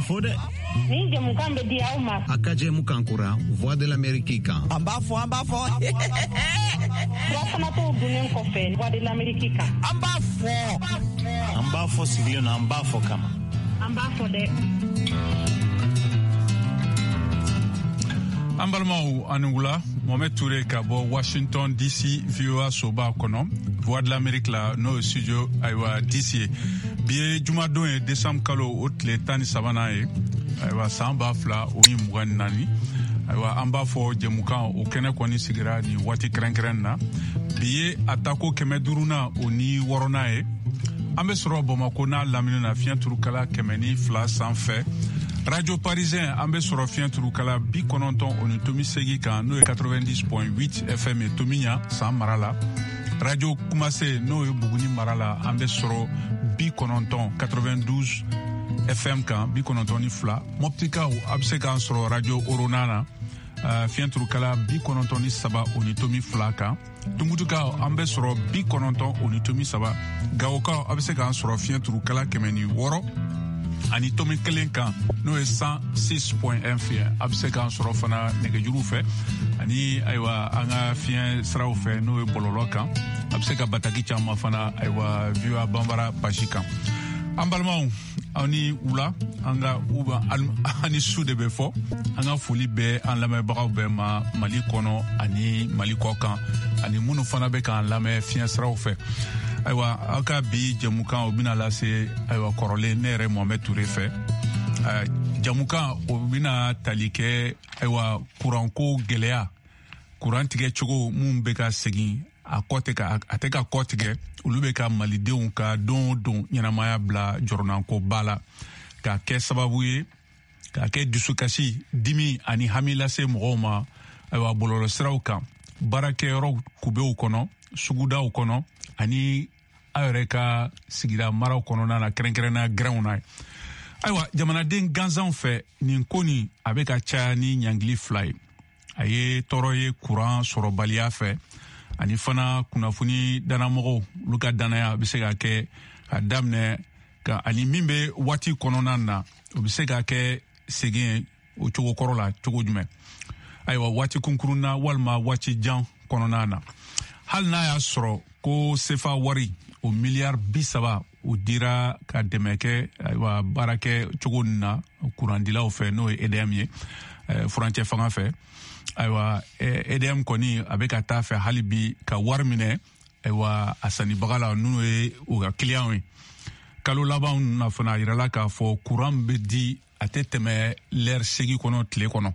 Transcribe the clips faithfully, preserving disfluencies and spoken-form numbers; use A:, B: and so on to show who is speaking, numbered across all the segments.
A: fode
B: ni jamukan be dia uma
A: akaje mukankura voix de l'Amérique kan
C: amba fo amba fo
B: Rafana to dunen ko fe voix de l'Amérique kan
C: amba fo
D: amba fo sigilo na amba fo kama
B: amba fo de
E: Ambalmau Anungula, Mohamed Touré Kabo, Washington D C, V O A Soba Kono, Voix de l'Amérique là, no studio aywa D C. Bien Jumadon et décembre kalo otle tani sabana e, aywa samba fla o yimwan nani. Aywa amba fo jemukan o kene kwani sigira ni wati krenkren na. Bien atako kemeduruna o ni worona e. Ambe soro Bamako na lamine na fian turukala kemeni fla sans fait. Radio Parisien ambe soro fian turukala bi kononton oni tomi segi kan no quatre-vingt-dix point huit F M Tominya san marala. Radio Kumase no buguni marala ambe soro bi kononton quatre-vingt-douze F M kan bi kononton ni fla. Moptika ou abse kan soro Radio Oronana uh, fian turukala bi kononton ni saba oni tomi fla kan. Tumutuka ambe soro bi kononton oni tomi saba. Gaoka abse kan soro fian turukala kemeni woro. Ani tomi kelen kan no cent six point un fien abse kan soro fana nege juru fe ani aywa anga fien sraw fe no bololo kan abse ka bataki chama fana aywa viwa bambara pashika ambalmau ani ula anga uba ani sude be fo anga foli be an lame bagaw be ma Mali kono ani Mali kokan ani munu fana be kan lame fien sraw fe aywa aka bi jamukan obina lase aywa korole nere Mohamed Touré fe uh, jamukan obina talike aywa kuranko gelea kurantige chogo mun be ka segin a kote ka ateka kotige ulube ka malidenw ka don don nyanamaya bla jornanko bala ka ke sababu ye ka ke dusukasi dimi ani hamila se mɔgɔw aywa bololo siraw kan barake yɔrɔ kubew kono sugudaw kono ani ayore ka sigira maraw kɔnɔna na kɛrɛnkɛrɛnna grɛnw na aywa jamanaden ganzanw fɛ nin ko ni a bɛ ka caya ni ɲangili fila ye a ye tɔɔrɔ ye kuran sɔrɔbaliya fɛ ani fana kunnafoni danamɔgɔw olu ka danaya bɛ se ka kɛ ka daminɛ ka ani min bɛ waati kɔnɔna na o bɛ se ka kɛ segin o cogo kɔrɔ la cogo jumɛn ayiwa waati kunkurun na walima waati jan kɔnɔna na hali n'a y'a sɔrɔ ko sefa wari o miliyari bi saba o dira ka dɛmɛ kɛ ayiwa baarakɛ cogo nin na kurandilaw fɛ n'o ye E D M ye furancɛ fanga fɛ ayiwa E D M kɔni a bɛ ka taa fɛ hali bi ka wari minɛ ayiwa a sannibaga la n'o ye o ka kiliyanw ye kalo laban na fana a yirala k'a fɔ kuran bɛ di a tɛ tɛmɛ lɛri segi kɔnɔ tile kɔnɔ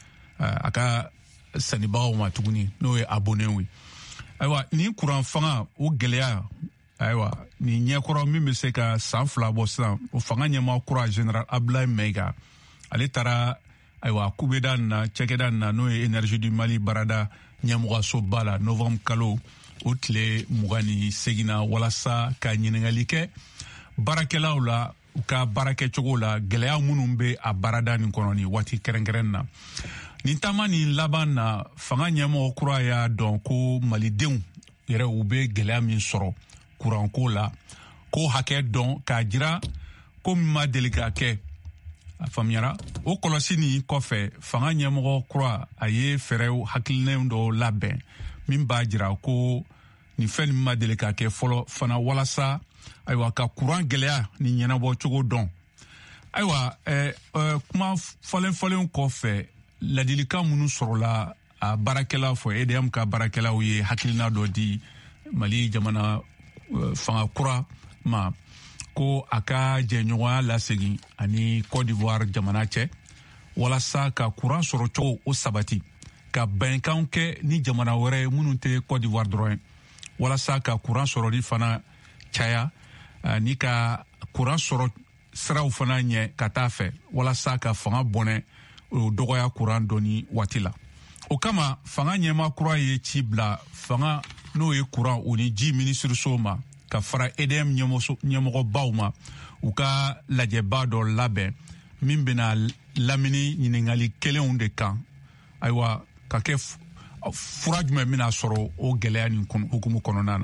E: a ka sannibagaw ma tuguni n'o ye abonnenw ye ayiwa ni kuran fanga o gɛlɛya ayiwa ni ɲɛkɔrɔ min bɛ se ka san fila bɔ sisan o fanga ɲɛmaa kura General Abdoulaye Maiga ale taara ayiwa kubeda na cɛkɛda na n'o ye Énergie du Mali barada ɲɛmɔgɔsoba la novembre kalo o tile mugan ni segin na walasa ka ɲininkali kɛ baarakɛlaw la u ka baarakɛcogo la gɛlɛya minnu bɛ a barada nin kɔnɔ ni waati kɛrɛnkɛrɛn na nin taama nin laban na fanga ɲɛmɔgɔ kura y'a dɔn ko malidenw yɛrɛ u bɛ gɛlɛya min sɔrɔ kuranko la ko hakɛ dɔn k'a jira ko min ma deli ka kɛ a faamuyara o kɔlɔsi nin kɔfɛ fanga ɲɛmɔgɔ kura a ye fɛɛrɛw hakilinɛw dɔw labɛn min b'a jira ko nin fɛn nin ma deli ka kɛ fɔlɔ fana walasa ayiwa ka kuran gɛlɛya ni ɲɛnabɔ cogo dɔn ayiwa eh, eh, kuma fɔlen-fɔlen kɔfɛ ladilikan minnu sɔrɔla a baarakɛlaw fɔ E D M ka baarakɛlaw ye hakilina dɔ di Mali jamana uh, fanga kura ma ko a ka jɛɲɔgɔnya lasegin ani Côte d'Ivoire jamana cɛ walasa ka kuran sɔrɔ cogo o sabati ka bɛnkanw kɛ ni jamana wɛrɛ minnu tɛ Côte d'Ivoire dɔrɔn walasa ka kuran sɔrɔli fana caya ni ka kuran sɔrɔ siraw fana ɲɛ ka taa fɛ walasa ka fanga bɔnɛ o dɔgɔya kuran dɔni waati la o kama fanga ɲɛma kura ye ci bila fanga n'o ye kuran o ni ji minisiriso ma ka fara E D M ɲɛmɔgɔbaw ma u ka lajɛba dɔ labɛn min bɛna lamini ɲininkali kelenw de kan ayiwa ka kɛ fura jumɛn bɛna sɔrɔ o gɛlɛya nin hukumu kɔnɔna na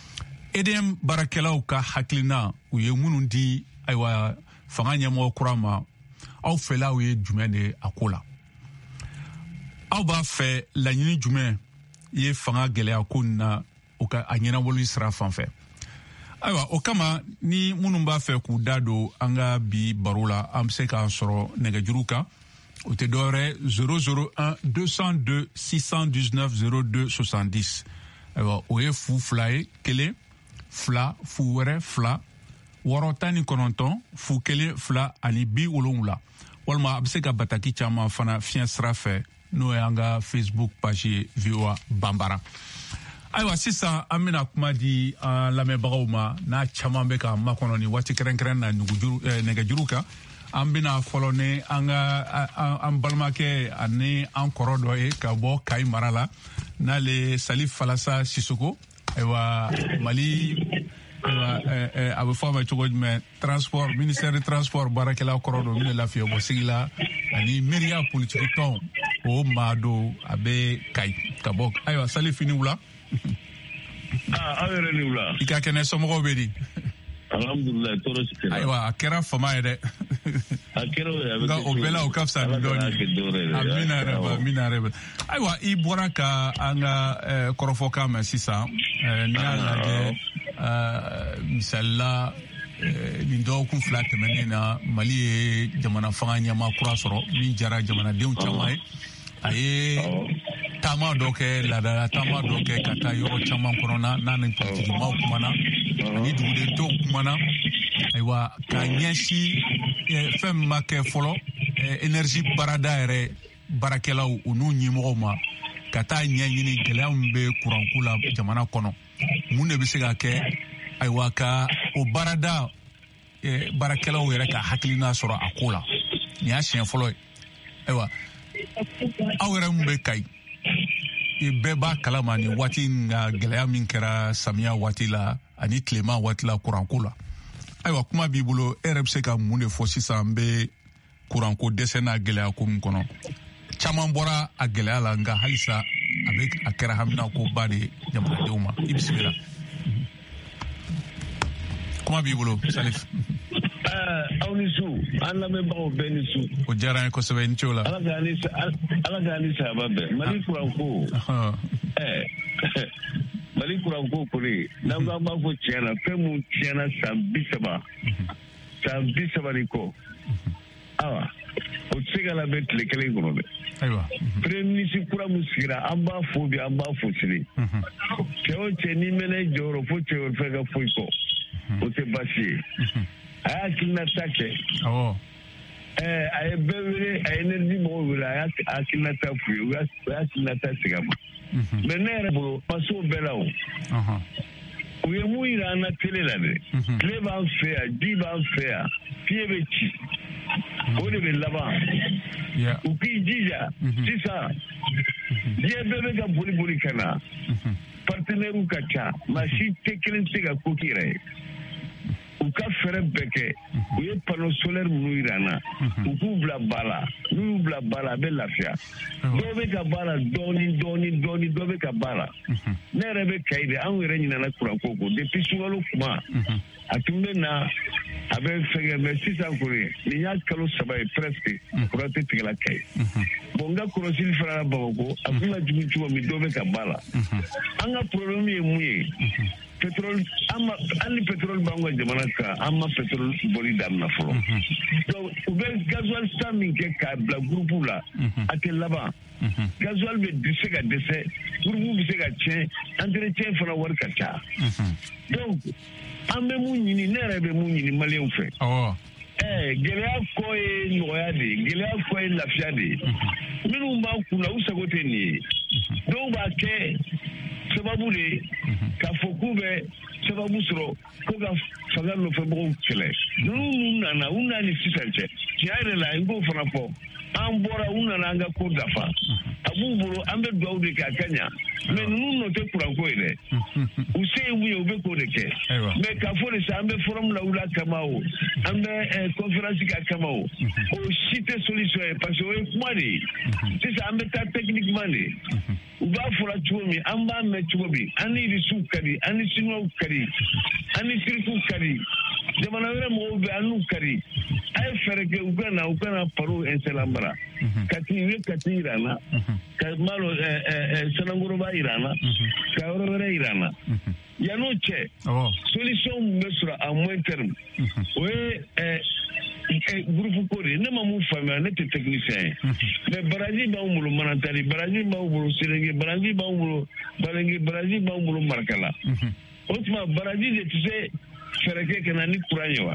E: E D M baarakɛlaw ka hakilina u ye minnu di ayiwa fanga ɲɛmɔgɔ kura ma aw fɛla aw ye jumɛn de a ko la aw b'a fɛ laɲini jumɛn ye fanga gɛlɛya ko na o ka a ɲɛnabɔli sira fan fɛ ayiwa o kama ni minnu b'a fɛ k'u da don an ka bi baro la an bɛ se k'an sɔrɔ nɛgɛjuru kan o tɛ dɔwɛrɛ zéro zéro un deux cent deux six cent dix-neuf zéro deux soixante-dix ayiwa o ye fu fila ye kelen fila fu wɛrɛ fila wɔɔrɔ tan ni kɔnɔntɔn fu kelen fila ani bi wolonwula walima a bɛ se ka bataki caman fana fiɲɛ sira fɛ n'o ye an ka Facebook page ye V O A Banbara ayiwa sisan an bɛna kuma di an lamɛnbagaw ma n'a caman bɛ ka makɔnɔ ni waati kɛrɛnkɛrɛn na nɛgɛjuru kan an bɛna fɔlɔ ni an ka an balimakɛ ani an kɔrɔ dɔ ye ka bɔ Kayi mara la n'ale Salif Falasa Sisoko ayiwa Mali ayiwa a bɛ fɔ a ma cogo jumɛn transport ministère de transport baarakɛla kɔrɔ dɔ min ye lafiya bɔ sigi la ani miiriya politiki tɔn o maa do a bɛ Kayi ka bɔ ayiwa Salif ni wula
C: ah aw yɛrɛ ni wula
E: i ka kɛnɛ somɔgɔw bɛ di
C: alhamdulilayi tɔɔrɔ si tɛ
E: ayiwa a kɛra fama ye dɛ
C: a kɛra o ye a bɛ
E: nka o bɛɛ la o ka fisa ni dɔɔni amina yɛrɛ ba amina yɛrɛ ba ayiwa i bɔra ka an ka kɔrɔfɔkan mɛn sisan n'i y'a lajɛ misalila nin dɔgɔkun fila tɛmɛnen na Mali ye jamana fanga ɲɛmaa kura sɔrɔ min diyara jamanadenw caman ye a ye taama dɔ kɛ laadala taama dɔ kɛ ka taa yɔrɔ caman kɔnɔna n'a ni politikimaw kumana ani dugudenw kumana ayiwa ka ɲɛsin fɛn min ma kɛ fɔlɔ énergie baarada yɛrɛ baarakɛlaw u n'u ɲɛmɔgɔw ma ka taa ɲɛɲini gɛlɛya min bɛ kuranko la jamana kɔnɔ mun de bɛ se ka kɛ ayiwa ka o baarada baarakɛlaw yɛrɛ ka hakilina sɔrɔ a ko la nin y'a siɲɛ fɔlɔ ye ayiwa aw yɛrɛ mun bɛ Kayi i bɛɛ b'a kalama nin waati nka gɛlɛya min kɛra samiya waati la ani tilema waati la kuranko la ayiwa kuma b'i bolo e yɛrɛ bɛ se ka mun de fɔ sisan n bɛ kuranko dɛsɛ n'a gɛlɛya ko min kɔnɔ caman bɔra a gɛlɛya la nka halisa a bɛ a kɛra haminakoba de jamanadenw ma i bisimila kuma b'i bolo Salif.
C: aw ni su an lamɛnbagaw bɛɛ ni su
E: o diyara n ye kosɛbɛ n cɛw la
C: ala k'a ni sahaba bɛɛ Mali kuranko ɛɛ Mali kuranko kɔni n'an k'an b'a fɔ tiɲɛ na fɛn mun tiɲɛna san bi saba san bi saba ni kɔ awa o tɛ se ka labɛn tile kelen kɔnɔ dɛ
E: ayiwa
C: premier ministre kura min sigira an b'a fo bi an b'a fo sini cɛ o cɛ n'i mɛnna jɔyɔrɔ fo cɛ wɛrɛ fɛ ka foyi kɔ o tɛ baasi ye a y'a hakilinata kɛ ɛɛ a ye bɛɛ wele a ye énergie mɔgɔw wele a y'a hakilinata f'u ye u y'a hakilinata segin a ma mɛ ne yɛrɛ bolo pasew bɛɛ la o u ye mun yira an na télé la dɛ tile b'an fɛ yan ji b'an fɛ yan fiɲɛ bɛ ci o de bɛ laban u k'i jija sisan diɲɛ bɛɛ bɛ ka boli boli ka na partenaires ka ca maa si tɛ kelen tɛ ka ko k'i yɛrɛ ye u ka fɛrɛ bɛɛ kɛ u ye panneau solaire minnu yira an na u k'u bila ba la n'u y'u bila ba la a bɛ lafiya dɔw bɛ ka ba la dɔɔni dɔɔni dɔɔni dɔ bɛ ka ba la ne yɛrɛ bɛ Kayi de anw yɛrɛ ɲinɛna kuranko ko depuis sunkalo kuma a tun bɛ na a bɛ fɛngɛ mɛ sisan kɔni nin y'a kalo saba ye presque kuran tɛ tigɛla Kayi bon n ka kɔlɔsili fana na Bamako a kun ka jugu cogo min dɔ bɛ ka ba la an ka problème ye mun ye pétrole ama hali pétrole b'an ka jamana kan an ma pétrole bɔli daminɛ fɔlɔ donc u bɛ gasoil san min kɛ k'a bila groupe la a tɛ laban gasoil bɛ se ka dɛsɛ groupe bɛ se ka tiɲɛ entretien fana wari ka ca donc an bɛ mun ɲini ne yɛrɛ bɛ mun ɲini maliyɛnw fɛ ɛɛ gɛlɛya kɔ ye nɔgɔya de ye gɛlɛya kɔ ye lafiya de ye minnu b'an kun na u sago tɛ nin ye dɔw b'a kɛ sababu de k'a fɔ k'u bɛ sababu sɔrɔ ko ka fanga nɔfɛbagaw kɛlɛ ninnu nana u n'a ni sisan cɛ tiɲɛ yɛrɛ la n b'o fana fɔ an bɔra u nana an ka ko dafa a b'u bolo an bɛ dugawu de kɛ a ka ɲa mɛ ninnu nɔ tɛ kuranko ye dɛ u se ye mun ye u bɛ k'o de kɛ mɛ k'a fɔ de sa an bɛ forum la wula kama o an bɛ conférence kɛ kama o o si tɛ solution ye parce que o ye kuma de ye sisan an bɛ taa techniquement de u b'a fɔra cogo min an b'a mɛn cogo min an ni irisiw ka di an ni siniwaw ka di an ni tirikiw ka di jamana wɛrɛ mɔgɔw bɛ an n'u kari a ye fɛɛrɛ kɛ u ka na u ka na paro installambara kati u ye kati yira an na ka malo sanangoroba yira an na ka yɔrɔ wɛrɛ yira an na yan'o cɛ solution min bɛ sɔrɔ à moyen terme o ye groupe ko de ne ma mun faamuya ne tɛ technicien ye mais baraji b'anw bolo Manantali baraji b'anw bolo Selenge baraji b'anw bolo Balenge baraji b'anw bolo Markala o tuma baraji de tɛ se fɛɛrɛ kɛ ka na ni courant ye wa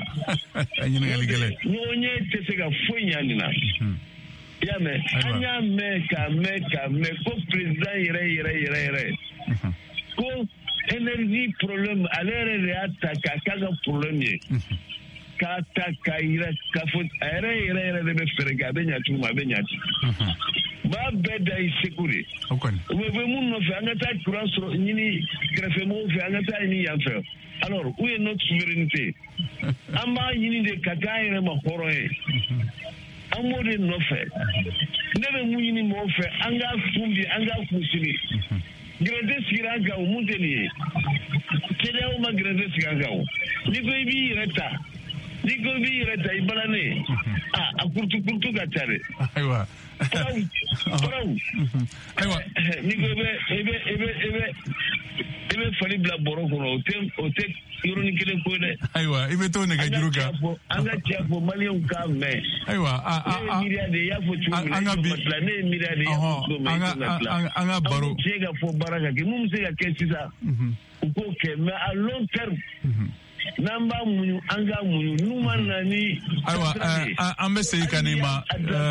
C: ɲɔgɔn ye tɛ se ka foyi ɲa nin na i y'a mɛn an y'a mɛn k'a mɛn k'a mɛn ko président yɛrɛ yɛrɛ yɛrɛ yɛrɛ ko énergie problème ale yɛrɛ de y'a ta k'a k'a ka problème ye k'a ta k'a yira k'a fɔ a yɛrɛ yɛrɛ yɛrɛ de bɛ fɛɛrɛ kɛ a bɛ ɲa cogo min a bɛ ɲa ten b'a bɛɛ da i seko de u bɛ bɛ mun nɔfɛ an ka taa courant sɔrɔ ɲini kɛrɛfɛmɔgɔw fɛ an ka taa ɲini yan fɛ alors où est notre souveraineté an b'a ɲini de ka k'an yɛrɛ ma hɔrɔn ye an b'o de nɔfɛ ne bɛ mun ɲini mɔgɔw fɛ an k'a kun bi an k'a kun sigi gɛrɛntɛ sigira an kan o mun tɛ nin ye C D A O ma gɛrɛntɛ sigi an kan o n'i ko i b'i yɛrɛ ta n'i ko i b'i yɛrɛ ta i bala ne ye ah a kurutu kurutu ka ca dɛ
E: ayiwa
C: faraw faraw
E: ayiwa
C: n'i ko i bɛ i bɛ i bɛ i bɛ i bɛ fali bila bɔrɔ kɔnɔ o tɛ o tɛ yɔrɔnin kelen ko dɛ
E: ayiwa i bɛ to nɛgɛjuru kan
C: an ka cɛ fɔ maliyɛnw k'a mɛn
E: ayiwa
C: ne ye miiriya de y'a fɔ cogo min na ne ye miiriya de y'a fɔ cogo min na
E: an ka baro
C: an bɛ ka fɔ baara ka kɛ mun bɛ se ka kɛ sisan u k'o kɛ mais à long terme n'an b'a muɲu an ka muɲu n'u ma na ni
E: ayiwa an bɛ segin ka n'i ma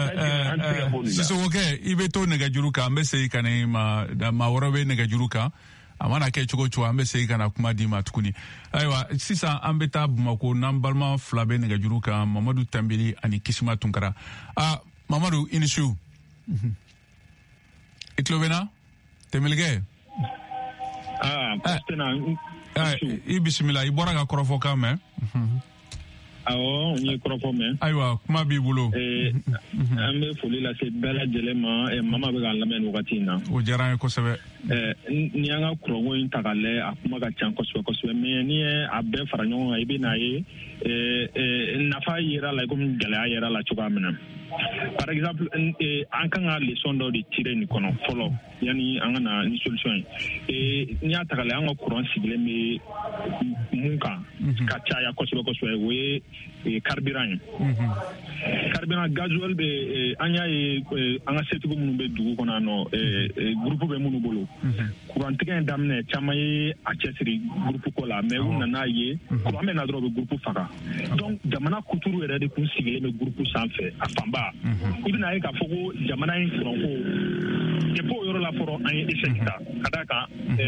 E: Sisokokɛ i bɛ to nɛgɛjuru kan an bɛ segin ka n'i ma maa wɛrɛ bɛ nɛgɛjuru kan a mana kɛ cogo cogo an bɛ segin ka na kuma di ma tuguni ayiwa sisan an bɛ taa Bamako n'an balima fila bɛ nɛgɛjuru kan Mamadu Tanbeli ani Kisima Tunkara ah Mamadu i ni su i tulo bɛ n na Tɛmɛlikɛ i bisimila i bɔra ka kɔrɔfɔkan mɛn
F: awɔ n ye kɔrɔfɔ mɛn
E: ayiwa kuma b'i bolo
F: an bɛ foli lase bɛɛ lajɛlen ma mama bɛ k'an lamɛn nin wagati in na
E: o diyara n ye kosɛbɛ
F: ni an ka kuranko in ta k'a lajɛ a kuma ka ca kosɛbɛ kosɛbɛ mais n'i ye a bɛɛ fara ɲɔgɔn kan i bɛ n'a ye nafa yera la komi gɛlɛya yera la cogoya min na par exemple an kan ka leçon dɔ de tirer nin kɔnɔ fɔlɔ yani an ka na ni solution ye n'i y'a ta k'a lajɛ an ka courant sigilen bɛ mun kan ka caya kosɛbɛ kosɛbɛ o ye carburant ye carburant gasoil bɛ an y'a ye an ka setigiw minnu bɛ dugu kɔnɔ yan nɔ groupe bɛ minnu bolo courant tigɛ in daminɛ caman ye a cɛsiri groupe ko la mais u nana ye courant bɛ na dɔrɔn u bɛ groupe faga donc jamana kuturu yɛrɛ de kun sigilen bɛ groupe sanfɛ a fanba i bɛna ye k'a fɔ ko jamana in courant ko depuis o yɔrɔ la fɔlɔ an ye échec ta ka d'a kan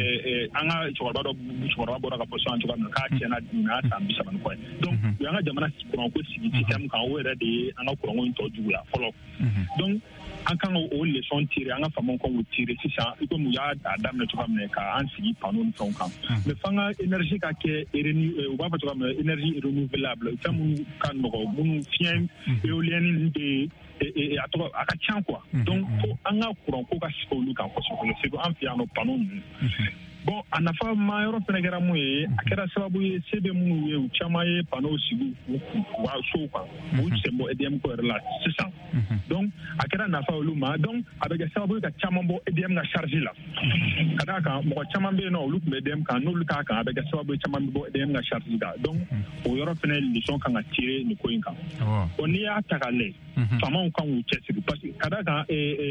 F: an ka cɛkɔrɔba dɔ cɛkɔrɔba bɔra ka position cogoya min na k'a tiɲɛna nin y'a san bi saba ni kɔ ye donc u y'an ka jamana courant ko sigi système kan o yɛrɛ de ye an ka courant ko in tɔ juguya fɔlɔ donc an kan o leçon tirer an ka faamaw kan k'o tirer sisan i komi u y'a daminɛ cogoya min na k'an sigi panneau ni fɛnw kan mais f'an ka énergie ka kɛ u b'a fɔ cogoya min na énergie renouvelable fɛn minnu ka nɔgɔ minnu fiɲɛ éolienne ninnu bɛ a tɔgɔ a ka ca quoi donc fo an ka courant ko ka sigi olu kan kosɛbɛ c'est an fɛ yan nɔ panneau ninnu bon a nafa ma yɔrɔ fɛnɛ kɛra mun ye a kɛra sababu ye se bɛ minnu ye u caman ye panneau sigi u ka sow kan u sen bɔ E D M ko yɛrɛ la sisan donc a kɛra nafa olu ma donc a bɛ kɛ sababu ye ka caman bɔ E D M ka charge la ka d'a kan mɔgɔ caman bɛ yen nɔ olu tun bɛ E D M kan n'olu t'a kan a bɛ kɛ sababu ye caman bɛ bɔ E D M ka charge la donc o yɔrɔ fɛnɛ leçon kan ka tirer nin ko in kan bon n'i y'a ta k'a lajɛ faamaw kan k'u cɛsiri parce que ka d'a kan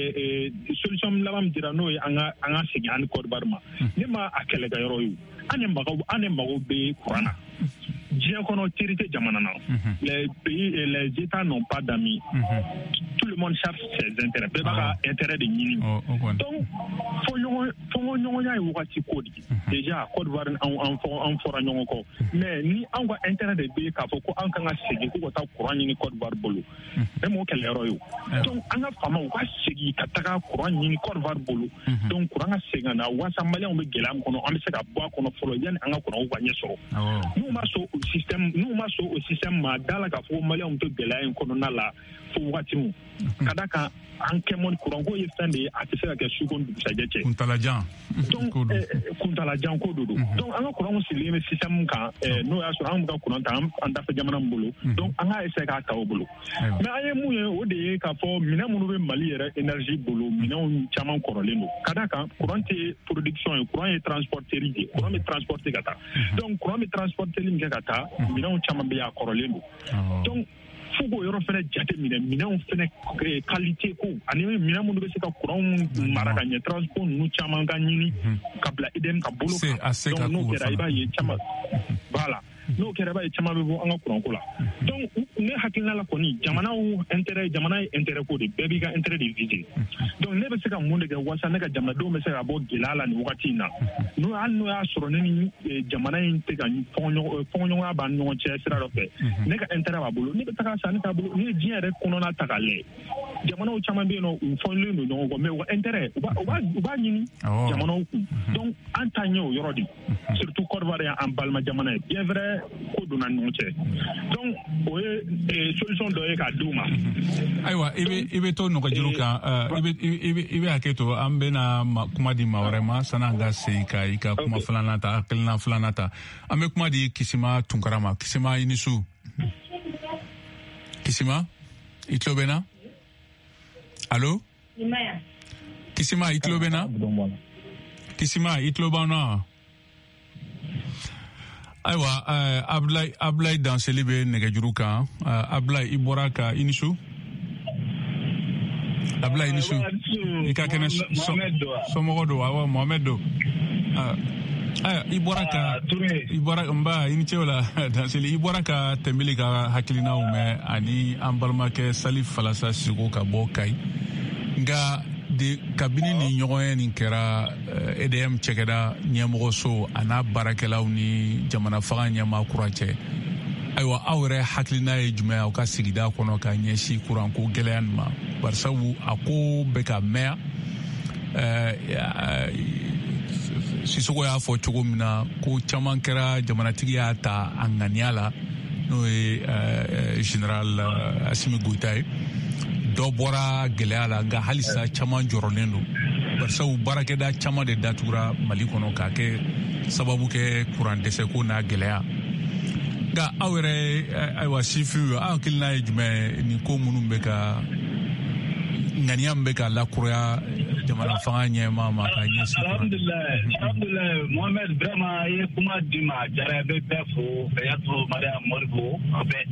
F: solution laban min dira n'o ye an ka an ka segin an ni Côte d'Ivoire ma ne ma a kɛlɛkɛyɔrɔ ye an ni magaw an ni magaw bɛ courant na diɲɛ kɔnɔ teri tɛ jamana na les pays et les états n'ont pas d'amis tout le monde cherche ses intérêts bɛɛ b'a ka intérêt de ɲini donc fo ɲɔgɔn fo ɲɔgɔnya ye wagati ko de déjà Côte d'Ivoire an an fɔra ɲɔgɔn kɔ mais ni an ka intérêt de bɛ k'a fɔ ko an kan ka segin ko ka taa courant ɲini Côte d'Ivoire bolo e m'o kɛlɛyɔrɔ ye donc an ka faamaw ka segin ka taga courant ɲini Côte d'Ivoire bolo donc courant ka segin ka na walasa maliyɛnw bɛ gɛlɛya min kɔnɔ an bɛ se ka bɔ a kɔnɔ fɔlɔ yanni an ka courant ka ɲɛ sɔrɔ n'u ma sɔn système n'u ma sɔn o système ma da la k'a fɔ maliyɛnw tɛ gɛlɛya in kɔnɔna la fo wagati min kada ka an kɛmɔ kuran ko ye fɛn de ye a tɛ se ka kɛ su ko dugusajɛ cɛ
E: kuntalajan
F: kuntalajan ko do do donc an ka kuran sigilen bɛ système kan n'o y'a sɔrɔ an ka kuran ta an dafɛ jamana min bolo donc an ka essayer k'a ta o bolo mais an ye mun ye o de ye k'a fɔ minɛn minnu bɛ Mali yɛrɛ énergie bolo minɛnw caman kɔrɔlen don ka d'a kan kuran tɛ production ye kuran ye transporteri de ye kuran bɛ transporter ka taa donc kuran bɛ transporteri min kɛ ka taa minɛnw caman bɛ yen a kɔrɔlen don donc fo k'o yɔrɔ fɛnɛ jate minɛ minɛnw fɛnɛ qualité ko ani minɛn minnu bɛ se ka kuranw mara ka ɲɛ transport ninnu caman ka ɲini ka bila I D M ka bolo kan donc n'o kɛra i b'a ye caman voilà n'o kɛra i b'a ye caman bɛ bɔ an ka kuranko la donc ne hakilina la kɔni jamanaw intérêt jamana ye intérêt ko de bɛɛ b'i ka intérêt de viser donc ne bɛ se ka mun de kɛ walasa ne ka jamanadenw bɛ se ka bɔ gɛlɛya la nin wagati in na n'o hali n'o y'a sɔrɔ ne ni jamana in tɛ ka fɔɲɔgɔnya b'an ni ɲɔgɔn cɛ sira dɔ fɛ ne ka intérêt b'a bolo ne bɛ taga san ne t'a bolo ne ye diɲɛ yɛrɛ kɔnɔna ta k'a lajɛ jamanaw caman bɛ yen nɔ u fɔlen don ɲɔgɔn kɔ mais u ka intérêt u b'a u b'a u b'a ɲini jamanaw kun donc an ta ɲɛ o yɔrɔ de surtout Côte d'Ivoire y'an balima jamana ye bien vrai ko donna ɲɔgɔn cɛ donc o ye solution dɔ ye k'a d'u ma
E: ayiwa i bɛ i bɛ to nɔgɔjuru kan i bɛ i bɛ i bɛ hakɛ to an bɛna kuma di maa wɛrɛ ma sanni an ka segin ka i ka kuma filanan ta hakilina filanan ta an bɛ kuma di Kisima Tunkara ma Kisima i ni su Kisima i tulo bɛ na allo Kisima i tulo bɛ na Kisima i tulo b'an na ayiwa Abdoulaye Abdoulaye Danseli bɛ nɛgɛjuru kan Abdoulaye i bɔra ka i ni su Abdoulaye i ni su i ka kɛnɛ somɔgɔ don awɔ Mohamed don ayiwa i bɔra ka i bɔra nba i ni ce o la Danseli i bɔra ka Tɛnbeli ka hakilinaw mɛn ani an balimakɛ Salif Falasa Siko ka bɔ Kayi nka de kabini ni ɲɔgɔn ye nin kɛra E D M cɛkɛda ɲɛmɔgɔso a n'a baarakɛlaw ni jamana faga ɲɛmaa kura cɛ ayiwa aw yɛrɛ hakilina ye jumɛn aw ka sigida kɔnɔ ka ɲɛsin kuranko gɛlɛya nin ma barisabu a ko bɛ ka mɛn Sisoko y'a fɔ cogo min na ko caman kɛra jamanatigi y'a ta a ŋaniya la n'o ye Général Assimi Goïta ye dɔ bɔra gɛlɛya la nka halisa caman jɔrɔlen don barisabu baarakɛda caman de datugura Mali kɔnɔ k'a kɛ sababu kɛ kuran dɛsɛ ko n'a gɛlɛya nka aw yɛrɛ ayiwa sifinw aw hakilina ye jumɛn nin ko minnu bɛ ka ŋaniya min bɛ ka lakuraya jamana fanga ɲɛmaa ma ka ɲɛsin
G: alhamdulilayi alhamdulilayi Mohamed vraiment a ye kuma di ma a diyara n bɛ bɛɛ fo Bɛyato Mariam Modibo a bɛɛ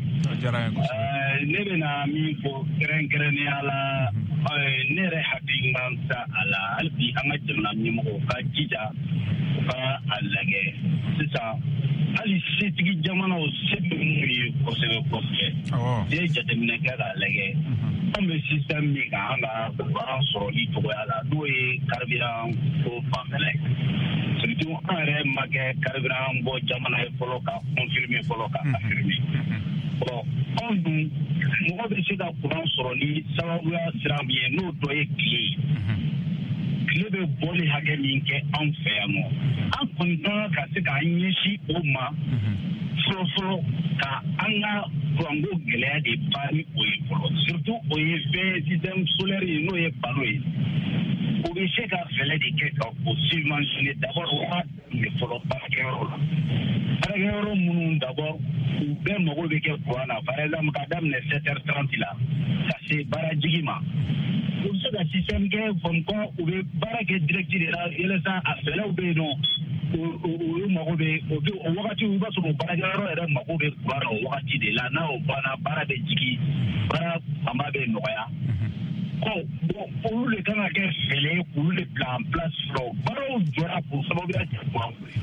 G: ne bɛna min fɔ kɛrɛnkɛrɛnnenya la ne yɛrɛ hakilina ta a la hali bi an ka jamana ɲɛmɔgɔw ka jija u ka a lajɛ sisan hali setigi jamanaw se bɛ minnu ye kosɛbɛ kosɛbɛ n'i ye jateminɛ kɛ k'a lajɛ an bɛ système min kan an ka baara sɔrɔli cogoya la n'o ye carburant ko fanfɛla ye surtout an yɛrɛ ma kɛ carburant bɔ jamana ye fɔlɔ ka confirmer fɔlɔ ka affirmer bon anw dun mɔgɔ bɛ se ka courant sɔrɔ ni sababuya sira min ye n'o dɔ ye tile ye tile bɛ bɔli hakɛ min kɛ anw fɛ yan nɔ an kɔni kan ka se k'an ɲɛsin o ma fɔlɔfɔlɔ ka an ka kuranko gɛlɛya de ban ni o ye fɔlɔ surtout o ye fɛn système solaire ye n'o ye balo ye o bɛ se ka fɛlɛ de kɛ ka o subventionner d'abord o ka tɛmɛ fɔlɔ baarakɛyɔrɔ la baarakɛyɔrɔ minnu d'abord u bɛɛ mago bɛ kɛ kuran na par exemple ka daminɛ sept heures trente la ka se baarajigi ma u bɛ se ka système kɛ comme quoi u bɛ baara kɛ direct de la yalasa a fɛlɛw bɛ yen nɔ o mago bɛ o bɛ o wagati i b'a sɔrɔ o baarakɛyɔrɔ yɛrɛ mago bɛ kuran na o wagati de la n'a o banna baara bɛ jigin baara fanba bɛ nɔgɔya ɔ bon olu de kan ka kɛ fɛlɛ ye k'olu de bila en place fɔlɔ baaraw jɔra k'o sababuya kɛ kuran ko ye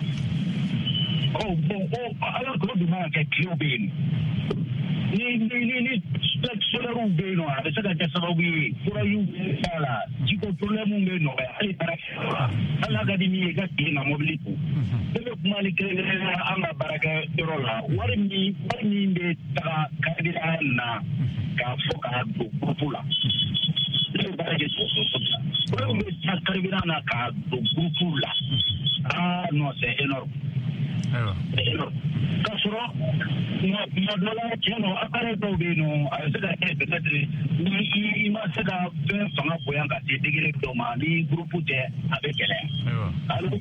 G: ɔ bon o ala k'o dun man ka kɛ tilew bɛ yen ni ni ni ni solaires bɛ yen nɔ a bɛ se ka kɛ sababu ye forajiw b'a la jiko problème bɛ nɔgɔya hali baarakɛyɔrɔ hali n'a ka di min ye i ka tile na mobili ko ne bɛ kuma ni kelen-kelen na an ka baarakɛyɔrɔ la wari min wari min bɛ taga carburant na k'a fɔ k'a don groupe la ne bɛ baara kɛ soso la wari min bɛ taa carburant na k'a don groupe la ah non c'est énorme ka sɔrɔ kuma dɔ la tiɲɛ don appareil dɔw bɛ yen nɔ a bɛ se ka kɛ peut-être ni i ma se ka fɛn fanga bonya ka se degré dɔ ma ni groupe tɛ a bɛ gɛlɛya. Allo.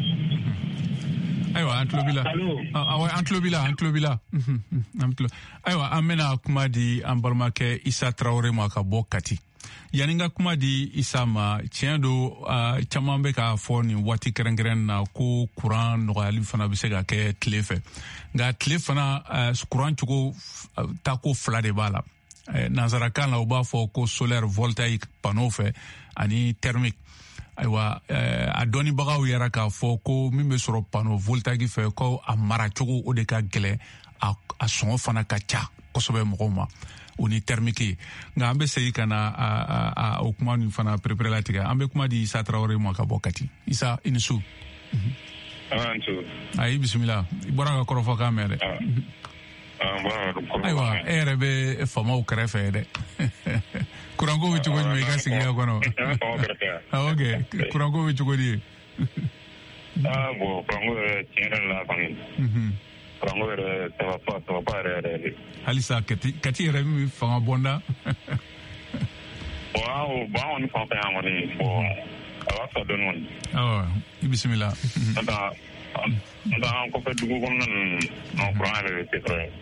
E: Ayiwa an tulo b'i la awɔ an tulo b'i la an tulo b'i la an tulo ayiwa an bɛna kuma di an balimakɛ Isa Traoré ma ka bɔ Kati yanni n ka kuma di Isa ma tiɲɛ don caman bɛ k'a fɔ nin waati kɛrɛnkɛrɛn na ko kuran nɔgɔyali fana bɛ se ka kɛ tile fɛ nka tile fana kuran cogo tako fila de b'a la nansarakan na u b'a fɔ ko solaire voltaïque panneau fɛ ani thermique ayiwa a dɔnnibagaw yɛrɛ k'a fɔ ko min bɛ sɔrɔ panneau voltaïque fɛ ko a mara cogo o de ka gɛlɛn a sɔngɔ fana ka ca kosɛbɛ mɔgɔw ma o ni thermique nka an bɛ segin ka na o kuma nin fana perepere latigɛ an bɛ kuma di Isa Traoré ma ka bɔ Kati Isa i ni su. ayi bisimila i bɔra ka kɔrɔfɔkan mɛn dɛ. ayiwa e yɛrɛ bɛ faamaw kɛrɛfɛ dɛ kuranko bɛ cogo jumɛn i ka sigiya kɔnɔ. ok kuranko bɛ cogo di ye.
H: aa bɔn kuranko yɛrɛ tiɲɛ yɛrɛ la kɔni kuranko yɛrɛ sababa sababa yɛrɛ yɛrɛ de. halisa
E: Kati Kati yɛrɛ min bɛ fanga bɔnda.
H: bɔn awo bɔn an kɔni fan fɛ yan kɔni bɔn a b'a fɔ dɔɔni kɔni.
E: awɔ i bisimila.
H: n'o tɛ n'o tɛ an kɔfɛ dugu kɔnɔna ninnu non kuran yɛrɛ de tɛ sɔrɔ yen.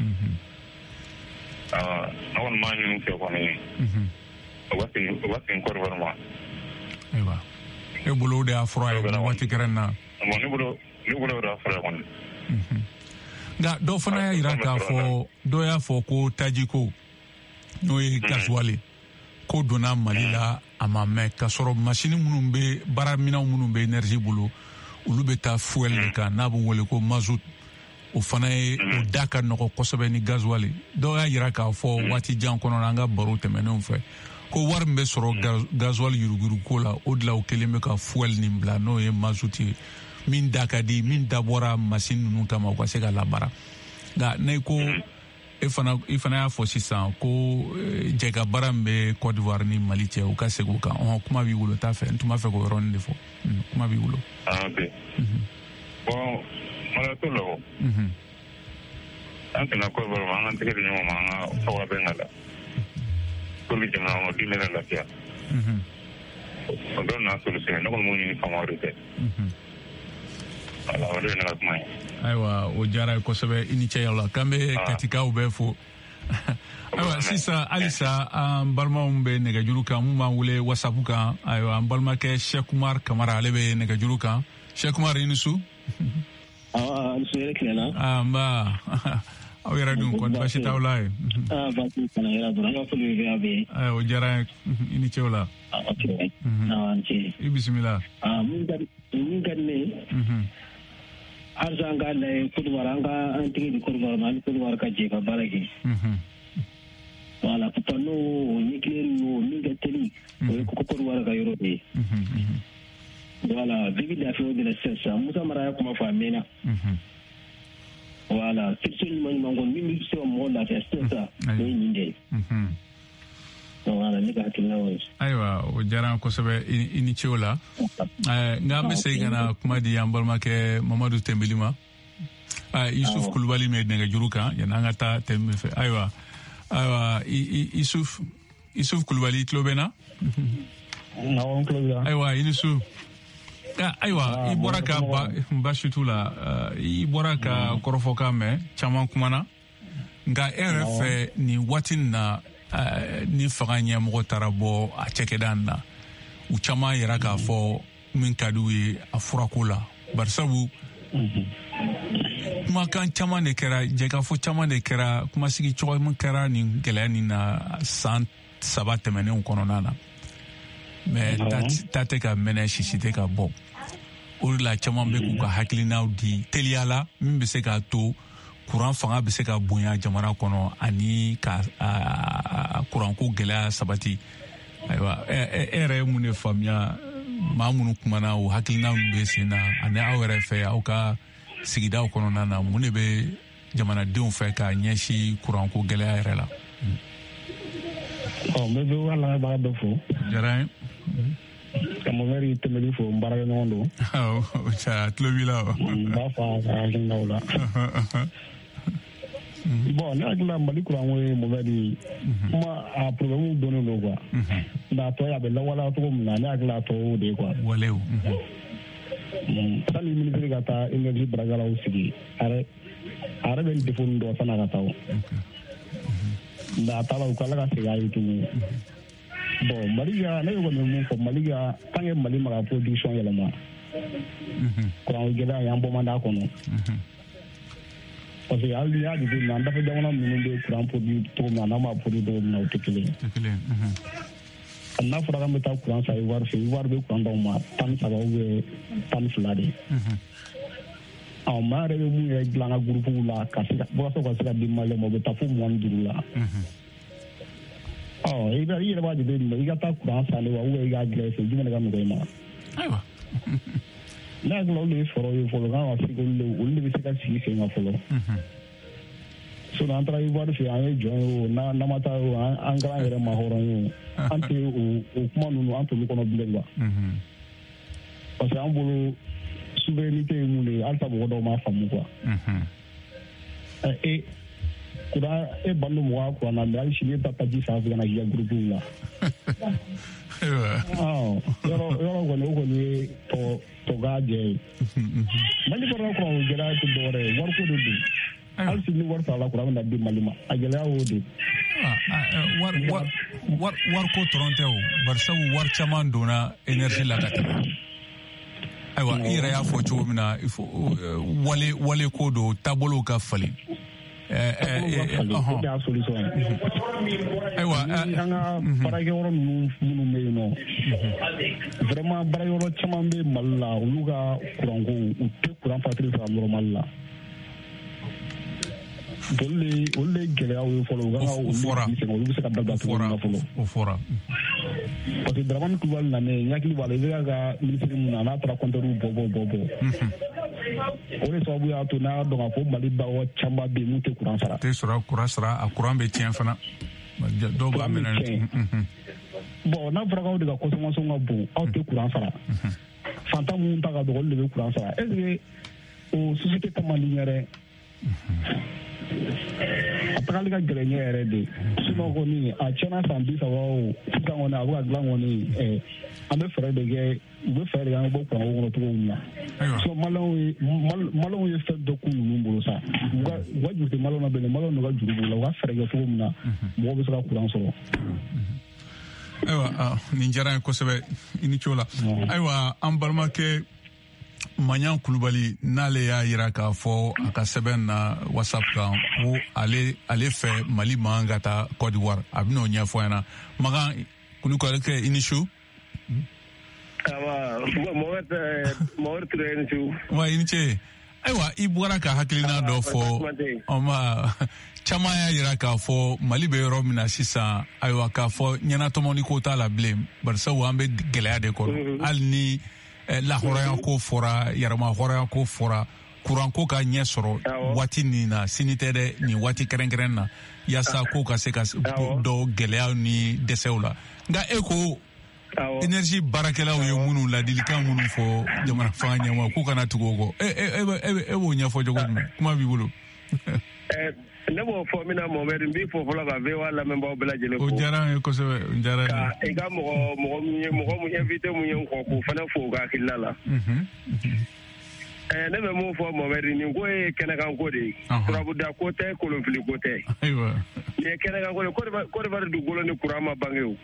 H: ne kɔni m'a ɲini fɛ kɔni o ka segin o ka segin Côte d'Ivoire ma.
E: ayiwa e bolo o de y'a fura ye waati kɛrɛn na.
H: bon ne bolo ne bolo o de y'a fura ye kɔni.
E: nka dɔw fana y'a jira k'a fɔ dɔw y'a fɔ ko tajiko n'o ye gasoil ko donna Mali la a ma mɛn k'a sɔrɔ masini minnu bɛ baaraminɛnw minnu bɛ énergie bolo olu bɛ taa fuel de kan n'a bɛ wele ko mazout o fana ye o da ka nɔgɔ kosɛbɛ ni gasoil dɔw y'a jira k'a fɔ waati jan kɔnɔ na an ka baro tɛmɛnenw fɛ ko wari min bɛ sɔrɔ gasoil yuruguyuruko la o de la o kelen bɛ ka fuel nin bila n'o ye mazout ye min da ka di min dabɔra machine ninnu kama u ka se ka labara nka ne ko e fana i fana y'a fɔ sisan ko jɛka baara min bɛ Côte d'Ivoire ni Mali cɛ u ka segin o kan ɔhɔn kuma b'i bolo t'a fɛ n tun b'a fɛ k'o yɔrɔnin de fɔ kuma b'i bolo.
H: ah ok bon mara t'o la o. an tɛna Côte d'Ivoire ma an ka tɛgɛ di ɲɔgɔn ma an ka fɔwa bɛ n ka la pour que jamana kɔnɔ den yɛrɛ lafiya. o dɔ nana solution ne kɔni m'o ɲini faamaw de fɛ. ala o de ye ne ka kuma ye. ayiwa
E: o diyara ye kosɛbɛ i ni cɛ yaw la k'an bɛ katikaw bɛɛ fo. ayiwa sisan halisa an balimaw bɛ nɛgɛjuru kan mun b'an wele whatsapp kan ayiwa an balimakɛ Cheikh Umar Kamara ale bɛ nɛgɛjuru kan Cheikh Umar i ni su.
I: awɔ muso yɛrɛ tilenna.
E: aa nba aw yɛrɛ dun kɔni baasi t'aw la ye.
I: aa baasi kana yɛrɛ dɔrɔn an ka foli bɛ aw ye.
E: ayiwa o diyara ye i ni cɛw la.
I: ok awɔ an ce.
E: i bisimila.
I: aa mun ka di mun ka di ne ye. halisa an k'a lajɛ Côte d'Ivoire an ka an tigi di Côte d'Ivoire ma an ni Côte d'Ivoire ka jɛ ka baara kɛ. voilà pourtant n'o nucléaire y'o min ka teli o ye Côte d'Ivoire ka yɔrɔ de ye. voilà bibi lafiya o de la sisan Musa Mara y'a kuma fɔ a mɛnna. voilà solution ɲuman ɲuman kɔni min bɛ se ka mɔgɔ lafiya sisan o ye nin de ye. voilà ne ka hakilina o ye.
E: ayiwa o diyara n kosɛbɛ i ni ce o la nka an bɛ segin ka na kuma di an balimakɛ Mamadu Tɛnbeli ma Yusuf Kulubali min bɛ nɛgɛjuru kan yanni an ka taa Tɛnbeli fɛ ayiwa ayiwa Yusuf Yusuf Kulubali i tulo bɛ n na.
F: awɔ n tulo b'i la.
E: ayiwa i ni su. ayiwa i bɔra ka baasi t'u la i bɔra ka kɔrɔfɔkan mɛn caman kumana nka e yɛrɛ fɛ nin waati nin na ni fanga ɲɛmɔgɔ taara bɔ a cɛkɛda na u caman yɛrɛ k'a fɔ min ka d'u ye a furako la barisabu kumakan caman de kɛra jɛkafɔ caman de kɛra kumasigi cogo kɛra nin gɛlɛya nin na san saba tɛmɛnenw kɔnɔna na mais ta tɛ ka mɛnɛ sisi tɛ ka bɔ o de la caman bɛ k'u ka hakilinaw di teliya la min bɛ se k'a to kuran fanga bɛ se ka bonya jamana kɔnɔ ani ka kuranko gɛlɛya sabati ayiwa e yɛrɛ ye mun de faamuya maa minnu kumana o hakilinaw bɛ sen na ani aw yɛrɛ fɛ aw ka sigidaw kɔnɔna na mun de bɛ jamanadenw fɛ ka ɲɛsin kuranko gɛlɛya yɛrɛ la.
F: ɔ n bɛ wala b'a dɔ fo.
E: diyara n ye.
J: Kamomeri temeli fo mbaraga nondo.
E: Oh, cha tlobila.
J: Ba fa ka ngawla. Bon, na gla mali kuranwe mobali. Ma a problème dono lo quoi. Da to ya be la wala to na na gla to de quoi.
E: Waleu.
J: Sali ministre gata energy bragala usigi. Are are ben defon do sana gata. Da tala ukala ka siga yitu. Bon, Maliga, na yuko mu fo Maliga, tange Mali mara production yelama. Mhm. Kuran gela yambo manda kono. Mhm. Parce que ali ya di na ndafa jamana mun be kuran produit to na na ma produit do na utekele. Utekele. Mhm. Anna fura ka meta kuran sa iwar fe iwar be kuran do ma tan sa ba we tan fulade. Mhm. Aw ma re mu ye glanga groupe la ka sa bo so ko sa di male mo be tafu mo nduru la. Mhm. Oh, ida ida ba de no iga ta kuran sa le wa we iga glese jumene ga ngo ma. Aiwa. Na glo le foro yo folo ga wa sigo le o le bisika si se nga folo. Mhm. So na antra iwa de ane jo na na mata an gra ere ma horo yo. Ante o o kuma nu anto lu kono bilenga. Mhm. Parce que ambolo souveraineté mu le alta bo do ma famu quoi. Mhm. Et kura e bando mo ko na me ali shile tata ji sa ga na ya grupu la. Ah, yoro yoro ko no ko ni to to ga je. Mali ko ko gera to dore war ko do. Al si ni war sala kura na bi malima. Agela o de.
E: Ah, war war war war ko tronte o. Bar sabu war chaman dona energy la kata. Aiwa ira ya fo chomina ifo wale wale ko do tabolo ka fali. Eh eh eh
J: solution. Aiwa anga barage woro munu me no. Vraiment barage woro chaman be malla uluga kurango utte kuran patri sa normal la. Dolle olle gele awu folo ga o fora o bisa ka daga to na folo
E: o fora.
J: Parce que Draman Kubal na ne nyakili wale ga ministre mun na tra kontoru bobo bobo. Ole so bu ya to na do ga fo mali ba o chamba be mu te kuran sara.
E: Te sura kuran sara a kuran be tien fana. Do ba mena.
J: Bon na vraga o de ga consommation ga bu o te kuran sara. Fanta mun ta ga do le be kuran sara. Est-ce que o société tamani yare apakali ka gɛlɛn yɛrɛ de sinon kɔni a tiɲɛna san bi saba o sisan kɔni a bɛ ka dilan kɔni ɛ an bɛ fɛɛrɛ de kɛ u bɛ fɛɛrɛ de kɛ an bɛ bɔ kuranko kɔnɔ cogo min na sinon maliyɛnw ye maliyɛnw ye fɛn dɔ k'u ninnu bolo sa u ka u ka juru tɛ maliyɛnw na bilen maliyɛnw n'u ka juru b'u la u ka fɛɛrɛ kɛ cogo min na mɔgɔw bɛ se ka kuran sɔrɔ.
E: Ayiwa nin diyara n ye kosɛbɛ i ni co la ayiwa an balimakɛ Manyan Kulubali n'ale y'a yira k'a fɔ a ka sɛbɛn na WhatsApp kan ko ale ale fɛ Mali man ka taa Côte d'Ivoire a bɛn'o ɲɛfɔ an na Makan Kulubali kɛ i ni su.
C: Awa Mohamed Mohamed Touré i ni su.
E: Wa i ni ce ayiwa i bɔra ka hakilina dɔ fɔ ɔma caman y'a yira k'a fɔ Mali bɛ yɔrɔ min na sisan ayiwa k'a fɔ ɲɛnatɔmɔni ko t'a la bilen barisabu an bɛ gɛlɛya de kɔrɔ hali ni la hɔrɔnya ko fɔra yarama hɔrɔnya ko fɔra kuranko ka ɲɛ sɔrɔ waati nin na sini tɛ dɛ nin waati kɛrɛnkɛrɛn na yasa ko ka se ka dɔ gɛlɛya ni dɛsɛw la nka e ko énergie baarakɛlaw ye minnu ladilikan minnu fɔ jamana fanga ɲɛma k'u kana tugu o kɔ e b'o ɲɛfɔ cogo jumɛn kuma b'i bolo.
C: Ne b'o fɔ min na Mohamed n b'i fɔ fɔlɔ ka V O A lamɛnbaaw bɛɛ lajɛlen fo.
E: O diyara n ye kosɛbɛ o diyara n ye.
C: Ka i ka mɔgɔ mɔgɔ mun ye mɔgɔ mun invité mun ye n kɔ k'o fana fo u ka hakilina la. Ne bɛ mun fɔ Mohamed nin ko ye kɛnɛkanko de ye. Turabuda ko tɛ kolonfili ko tɛ.
E: Ayiwa.
C: Nin ye kɛnɛkanko de ye Côte d'Ivoire dugukolo ni kuran ma bange o.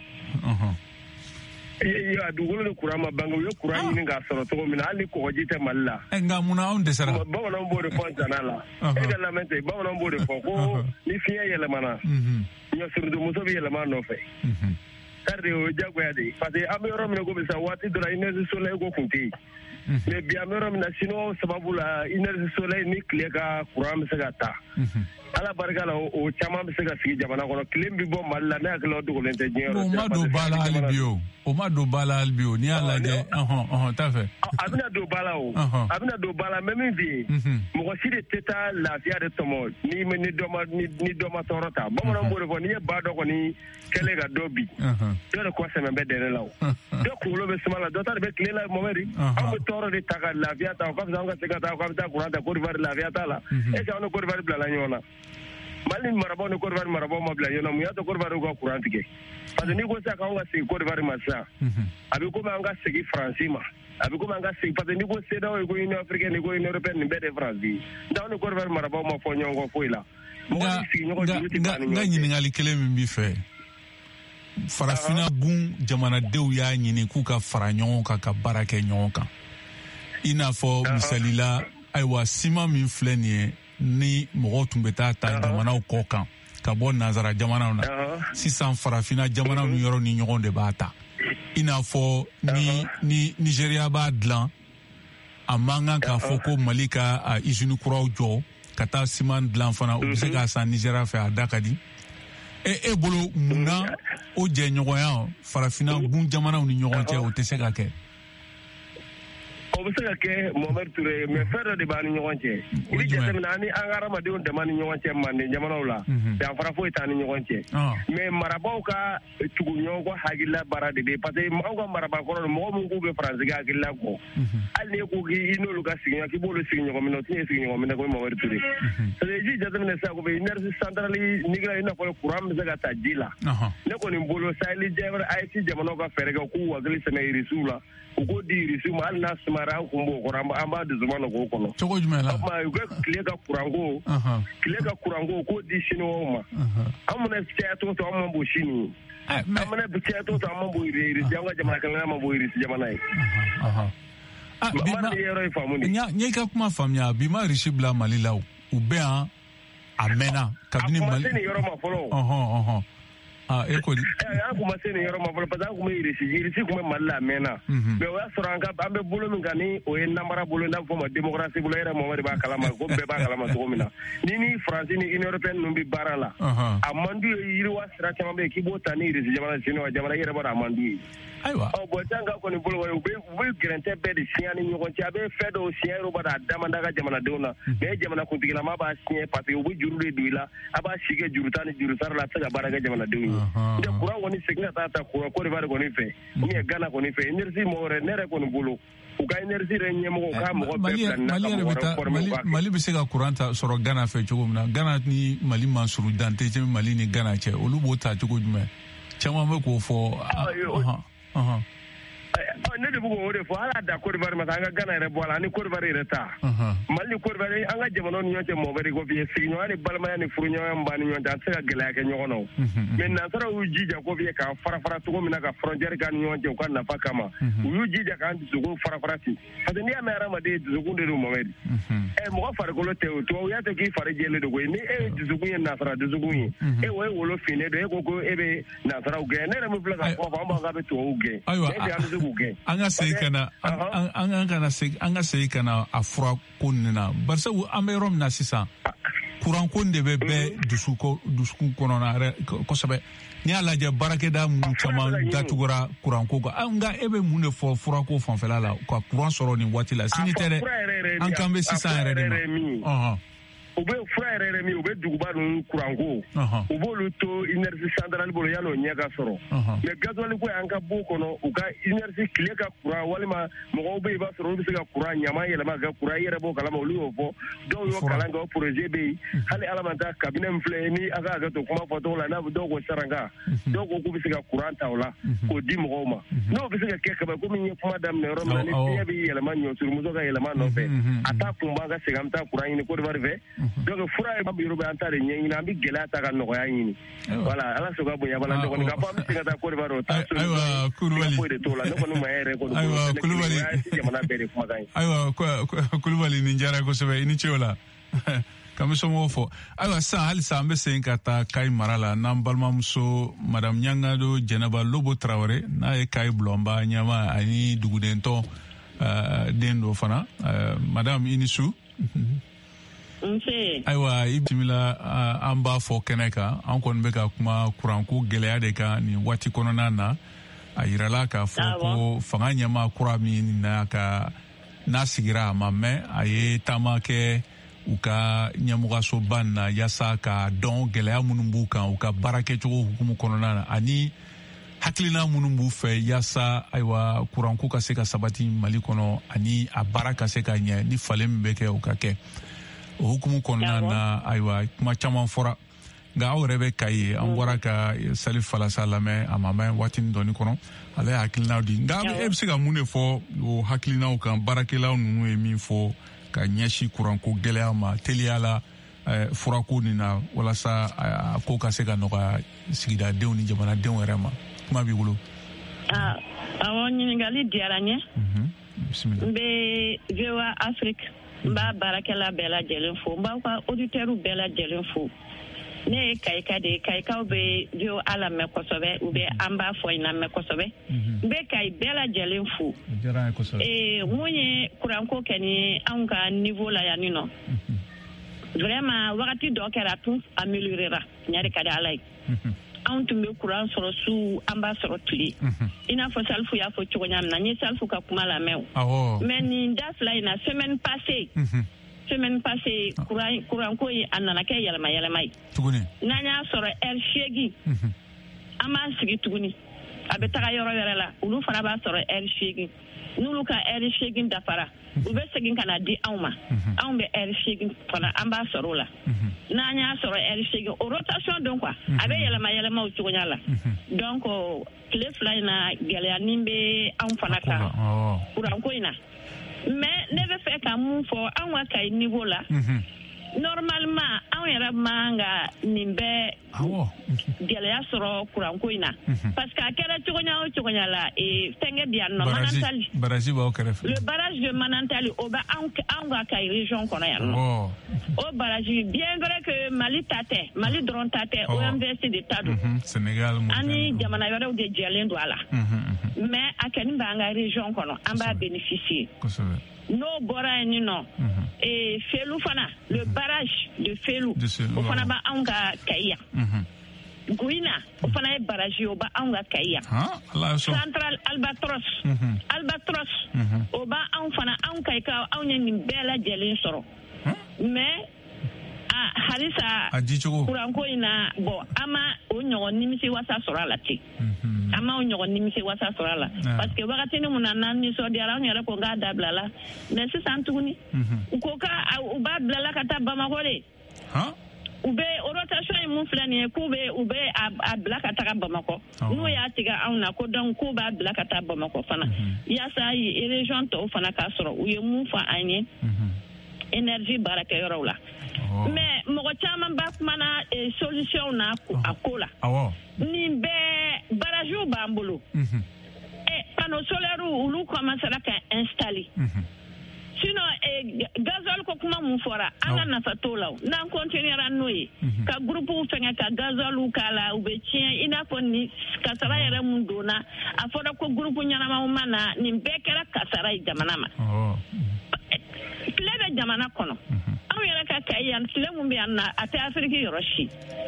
C: A dugukolo ni kuran ma bange u ye kuran ɲini k'a sɔrɔ cogo min na hali ni kɔgɔji tɛ Mali la.
E: Nka munna anw dɛsɛra.
C: Bamananw b'o de fɔ Zana la. E ka lamɛn tɛ bamananw b'o de fɔ ko ni fiɲɛ yɛlɛmana ɲɔsurudumuso bɛ yɛlɛma nɔfɛ. Kari de o ye diyagoya de ye parce que an bɛ yɔrɔ min na ko bisa waati dɔ la énergie solaire ko tun tɛ yen. Mais bi an bɛ yɔrɔ min na sinon sababu la énergie solaire ni tile ka kuran bɛ se ka taa. Ala barika la o caman bɛ se ka sigi jamana kɔnɔ tile bɛ bɔ Mali la ne hakili la o dogolen tɛ diɲɛ yɔrɔ.
E: O ma don ba la hali bi o o ma do bala albio ni ala je uh uh ta fait
K: abina do bala o abina do bala même vie mo si de teta la via de tomo ni ni do ma ni do ma torota bo mo mo ko ni ba do ko ni kele ga dobi do ko se me be de la o do ko lo be smala do ta be kle la mo meri am toro de ta la via ta ko ga se ga ta ko ta ko ta ko rivar la via ta la e ka no ko rivar bla la nyona Malin marabo ne korvar marabo mabla yona mu ya to korvar ko Quran tike parce ni ko sa ka nga se korvar masa abi ko ma nga se ki France ma abi ko ma nga se parce ni ko se da ko Union Africaine ko Union Européenne be de France da ne korvar marabo ma fo nyongo fo ila
E: nga nga nyini ngali kele mi bi fe farafina gun jamana dew ya nyini ku ka fara nyongo ka ka barake nyongo ina fo misalila aywa sima min flenie ni mɔgɔw tun bɛ taa ta jamanaw kɔ kan ka bɔ nazara jamanaw na sisan farafina jamanaw ni yɔrɔ ni ɲɔgɔn de b'a ta i n'a fɔ ni ni Nigeria b'a dilan a man kan k'a fɔ ko Mali ka usine kuraw jɔ ka taa siman dilan fana u bɛ se k'a san Nigeria fɛ a da ka di e e bolo mun na o jɛɲɔgɔnya farafina gun jamanaw ni ɲɔgɔn cɛ o tɛ se ka kɛ
K: o bɛ se ka kɛ Mohamed Touré mais fɛn dɔ de b'a ni ɲɔgɔn cɛ i bɛ jateminɛ ani an ka adamadenw dama ni ɲɔgɔn cɛ manden jamanaw la danfara foyi t'an ni ɲɔgɔn cɛ mais marabaw ka tugu ɲɔgɔn kɔ hakilila baara de bɛ parce que anw ka marabakɔrɔ mɔgɔ min k'u bɛ faransigi hakilila kɔ hali n'i ko k'i n'olu ka sigiɲɔgɔn k'i b'olu sigi ɲɔgɔn minɛ o tɛ sigi ɲɔgɔn minɛ ko Mohamed Touré parce que i ji jateminɛ sisan ko bɛ énergie centrale Niger i n'a fɔ courant bɛ se ka ta ji la ne kɔni bolo Sahel jɛɛrɛ A E C jamanaw ka fɛɛrɛ kɛ k'u hakili sɛnɛ irisiw la u ko di irisiw ma hali n'a sumara an kun b'o kɔrɔ an b'a dusuma na k'o kɔnɔ
E: cogo jumɛn la
K: u ka tile ka kuranko tile ka kuranko k'o di siniwaw ma an mana caya cogo to an man bon sini an mana caya cogo to an man bon irisi an ka jamana kan man bon irisi jamana ye ma ni yɔrɔ ye faamu ni
E: n ye ka kuma faamuya bi ma irisi bila Mali la u bɛ yan a mɛnna kabini Mali
K: a kuma se nin yɔrɔ ma fɔlɔ
E: ah e ko
K: an kuma se nin yɔrɔ ma fɔlɔ parce que an kun bɛ irisi irisi kun bɛ Mali la a mɛnna mais o y'a sɔrɔ an ka an bɛ bolo min kan ni o ye namara bolo n'a fɔ ma démocratie bolo yɛrɛ Mohamed b'a kalama ko bɛɛ b'a kalama cogo min na ni ni France ni Union Européenne ninnu bɛ baara la a man d'u ye yiriwa sira caman bɛ yen k'i b'o ta ni irisi jamana sini wa jamana i yɛrɛ b'a dɔn a man d'u ye
E: ayiwa
K: ɔ bɔn can ka kɔni bolo u bɛ u bɛ gɛrɛntɛ bɛɛ de siɲɛ ni ɲɔgɔn cɛ a bɛ fɛn dɔw siɲɛ yɔrɔ b'a dɔn a dama da ka jamanadenw na mais jamana kuntigilama b'a siɲɛ parce que u bɛ juru de don i la a b'a si kɛ juru ta ni juru sara la a tɛ se ka baara kɛ jamanadenw ye n tɛ kuran kɔni segin ka taa ta kuran Côte d'Ivoire kɔni fɛ ou bien Ghana kɔni fɛ énergie mɔgɔ wɛrɛ ne yɛrɛ kɔni bolo u ka énergie yɛrɛ ɲɛmɔgɔ k'a mɔgɔ bɛɛ bila nin na ka mɔgɔ wɛrɛ former
E: Mali bɛ se ka kuran ta sɔrɔ Ghana fɛ cogo min na Ghana ni Mali man surun dan tɛ cɛ Mali ni Ghana cɛ olu b'o ta cogo jumɛn caman bɛ k'o fɔ
K: ne de b'o o de fɔ hali da Côte d'Ivoire ma an ka Ghana yɛrɛ bɔ a la ani Côte d'Ivoire yɛrɛ ta Mali ni Côte d'Ivoire an ka jamanaw ni ɲɔgɔn cɛ mɔgɔ wɛrɛ ko f'i ye sigiɲɔgɔnya ni balimaya ni furuɲɔgɔnya b'a ni ɲɔgɔn cɛ an tɛ se ka gɛlɛya kɛ ɲɔgɔn na o mais nansaraw y'u jija ko f'i ye k'an fara fara cogo min na ka frontière k'an ni ɲɔgɔn cɛ u ka nafa kama u y'u jija k'an dusukun fara fara ten parce que n'i y'a mɛn hadamaden dusukun de don Mohamed ɛ mɔgɔ farikolo tɛ o tubabuya tɛ k'i fari jɛlen don koyi ni e ye dusukun ye nansara dusukun ye e o ye wolo finnen don e ko ko e bɛ nansaraw gɛn ne yɛrɛ min filɛ ka fɔ fɔ an b'a k'a bɛ tubabuw gɛn mais e de an bɛ se k'u gɛn
E: an ka segin ka na an kana segin an ka segin ka na a fura ko nin na barisabu an bɛ yɔrɔ min na sisan kuranko de bɛ bɛɛ dusukun kɔnɔna yɛrɛ kosɛbɛ n'i y'a lajɛ baarakɛda minnu caman datugura kuranko kan nka e bɛ mun de fɔ furako fanfɛla la ka kuran sɔrɔ nin waati la sini tɛ dɛ an kan bɛ sisan yɛrɛ de ma
K: u bɛ fura yɛrɛ yɛrɛ min u bɛ duguba ninnu kuranko u b'olu to énergie centrale bolo yan'o ɲɛ ka sɔrɔ mais gasoil ko y'an ka bɔ kɔnɔ u ka énergie tile ka kuran walima mɔgɔw bɛ yen i b'a sɔrɔ olu bɛ se ka kuran ɲama yɛlɛma ka kuran i yɛrɛ b'o kalama olu y'o fɔ dɔw y'o kalan kɛ o projet bɛ yen hali ala ma taa cabinet min filɛ ni a ka hakɛ to kuma fɔcogo la n'a fɔ dɔw ko saraka dɔw ko k'u bɛ se ka kuran ta o la k'o di mɔgɔw ma n'o bɛ se ka kɛ kaba komi n ye kuma daminɛ yɔrɔ min na ni fiɲɛ bɛ yɛlɛma ɲɔsurumuso ka yɛlɛma nɔfɛ a t'a kunba ka segin an bɛ taa kuran ɲini Côte d'Ivoire fɛ donc fura ye yɔrɔ bɛ an ta de ɲɛɲini an bɛ gɛlɛya ta ka nɔgɔya ɲini voilà ala sɔnna bonya bala ne kɔni ka fɔ an bɛ se ka taa Côte d'Ivoire o t'a sɔrɔ
E: ayiwa Kulubali
K: foyi de t'o la ne kɔni ma yɛrɛ kɔni
E: ayiwa Kulubali
K: jamana bɛɛ de kumakan ye
E: ayiwa Kulubali nin diyara kosɛbɛ i ni ce o la k'an bɛ somɔgɔw fɔ ayiwa sisan halisa an bɛ segin ka taa Kayi mara la n'an balimamuso madame Ɲangado Jɛnɛba Lobo Tarawele n'a ye Kayi Bulɔnba ɲɛma ani dugudentɔ den dɔ fana madame i ni su ayiwa i bisimila an b'a fɔ kɛnɛ kan an kɔni bɛ ka kuma kuranko gɛlɛya de kan nin waati kɔnɔna na a yirala k'a fɔ ko fanga ɲɛma kura min na ka n'a sigira a ma mɛn a ye taama kɛ u ka ɲɛmɔgɔsoba na yaasa ka dɔn gɛlɛya minnu b'u kan u ka baara kɛcogo hukumu kɔnɔna na ani hakilina minnu b'u fɛ yaasa ayiwa kuranko ka se ka sabati Mali kɔnɔ ani a baara ka se ka ɲɛ ni falen min bɛ kɛ o ka kɛ o hukumu kɔnɔna na ayiwa kuma caman fɔra nka aw yɛrɛ bɛ Kayi an bɔra ka Salif Falasa lamɛn a ma mɛn waatinin dɔɔni kɔnɔ ale ye hakilinaw di nka e bɛ se ka mun de fɔ o hakilinaw kan baarakɛlaw ninnu ye min fɔ ka ɲɛsin kuranko gɛlɛya ma teliya la furako nin na walasa a ko ka se ka nɔgɔya sigidadenw ni jamanadenw yɛrɛ ma kuma b'i bolo.
L: awɔ ɲininkali diyara n ye n bɛ V O A Afrique n b'a baarakɛla bɛɛ lajɛlen fo n b'aw ka auditeurs bɛɛ lajɛlen fo ne ye Kayika de ye Kayikaw bɛ V O A lamɛn kosɛbɛ u bɛ an b'a fɔ in lamɛn kosɛbɛ n bɛ Kayi bɛɛ lajɛlen fo ee mun ye kuranko kɛ ni anw ka niveau la yan nɔ vraiment wagati dɔ kɛra tout améliorera ɲari ka di Ala ye anw tun bɛ kuran sɔrɔ su an b'a sɔrɔ tile i n'a fɔ Salifu y'a fɔ cogo min na n ye Salifu ka kuma lamɛn o mais nin da fila in na semaine passée semaine passée kuran kuranko ye a nana kɛ yɛlɛma yɛlɛma ye tuguni n'an y'a sɔrɔ heure seegin an b'an sigi tuguni a bɛ taga yɔrɔ wɛrɛ la olu fana b'a sɔrɔ heure seegin n'olu ka heure seegin dafara u bɛ segin ka na di anw ma anw bɛ heure seegin fana an b'a sɔrɔ o la n'an y'a sɔrɔ heure seegin o rotation don quoi a bɛ yɛlɛma yɛlɛma o cogoya la donc tile fila in na gɛlɛya nin bɛ anw fana kan kuranko in na mais ne bɛ fɛ ka mun fɔ anw ka Kayi niveau la normalement anw yɛrɛ man ka nin bɛɛ gɛlɛya sɔrɔ kuranko in na parce que a kɛra cogoya o cogoya la fɛnkɛ bi yan nɔ Manantali
E: baraji b'aw kɛrɛfɛ
L: le barrage de Manantali o bɛ anw ka Kayi région kɔnɔ yan nɔ o barrage bien vrai que Mali ta tɛ Mali dɔrɔn ta tɛ O M V S de ta don
E: Sénégal
L: ani jamana wɛrɛw de jɛlen don a la mais a kɔni b'an ka région kɔnɔ an b'a bénéficier n'o bɔra yen nɔ ee Felu fana le barrage de Felu o fana bɛ anw ka Kayi yan Gouina o fana ye barrage ye o bɛ anw ka Kayi yan Central Albatros Albatros o bɛ anw fana anw Kayi ka anw ye nin bɛɛ lajɛlen sɔrɔ mais a halisa kuranko in na bon an ma o ɲɔgɔn nimisi wasa sɔrɔ a la ten an ma o ɲɔgɔn nimisi wasa sɔrɔ a la parce que wagati min na n'an nisɔndiyara anw yɛrɛ ko k'a dabila la mais sisan tuguni u ko ka u b'a bila la ka taa Bamakɔ de u bɛ rotation ye mun filɛ nin ye k'u bɛ u bɛ a bila ka taga Bamakɔ n'u y'a tigɛ anw na ko donc k'u b'a bila ka taa Bamakɔ fana yaasa région tɔw fana k'a sɔrɔ u ye mun fɔ an ye énergie baarakɛyɔrɔw la mais mɔgɔ caman ba kumana solution na a ko la nin bɛɛ barajiw b'an bolo panneau solaire olu commencera ka installer sinon gazole ko kuma mun fɔra an ka nafa t'o la n'an continuera n'o ye ka groupe fɛngɛ ka gazole k'a la u bɛ tiɲɛ i n'a fɔ ni kasara yɛrɛ mun donna a fɔra ko groupe ɲɛnamaw ma na nin bɛɛ kɛra kasara ye jamana ma tile bɛ jamana kɔnɔ anw yɛrɛ ka Kayi yan tile mun bɛ yan na a tɛ Afiriki yɔrɔ si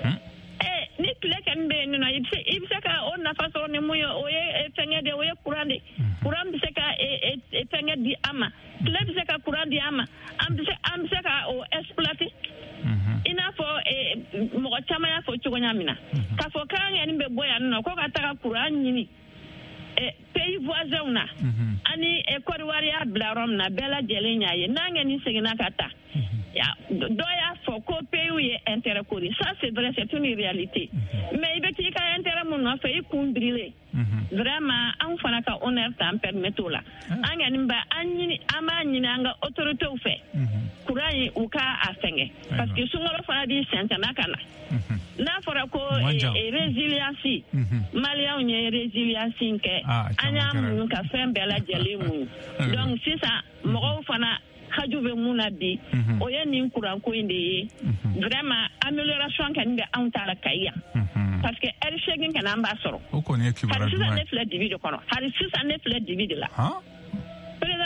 L: ni tile kɔni bɛ yen nɔ i bɛ se ka o nafa sɔrɔ ni mun ye o ye fɛngɛ de o ye courant de courant bɛ se ka fɛngɛ di an ma tile bɛ se ka courant di an ma an bɛ se an bɛ se ka o exploiter i n'a fɔ mɔgɔ caman y'a fɔ cogoya min na k'a fɔ k'an yɛrɛ bɛ bɔ yan nɔ ko ka taga courant ɲini pays voisins na ani Côte d'Ivoire y'a bila yɔrɔ min na bɛɛ lajɛlen y'a ye n'an kɔni seginna ka taa dɔ y'a fɔ ko pays ye intérêt ko de ça c'est vrai c'est une réalité mais i bɛ t'i ka intérêt mun nɔfɛ i kun birilen vraiment anw fana ka honneur t'an permettre o la an kɔni b'a an ɲini an b'a ɲini an ka autorités fɛ courant ye u ka a fɛngɛ parce que sunkalo fana b'i sɛnsɛnna ka na n'a fɔra ko résilience maliyɛnw ye résilience kɛ an y'a mun ka fɛn bɛɛ lajɛlen mun donc sisan mɔgɔw fana haju bɛ mun na bi o ye nin kuranko in de ye vraiment amélioration kɔni bɛ anw ta la Kayi yan parce que heure seegin kɔni an b'a sɔrɔ hali sisan ne filɛ dibi de kɔnɔ hali sisan ne filɛ dibi de la président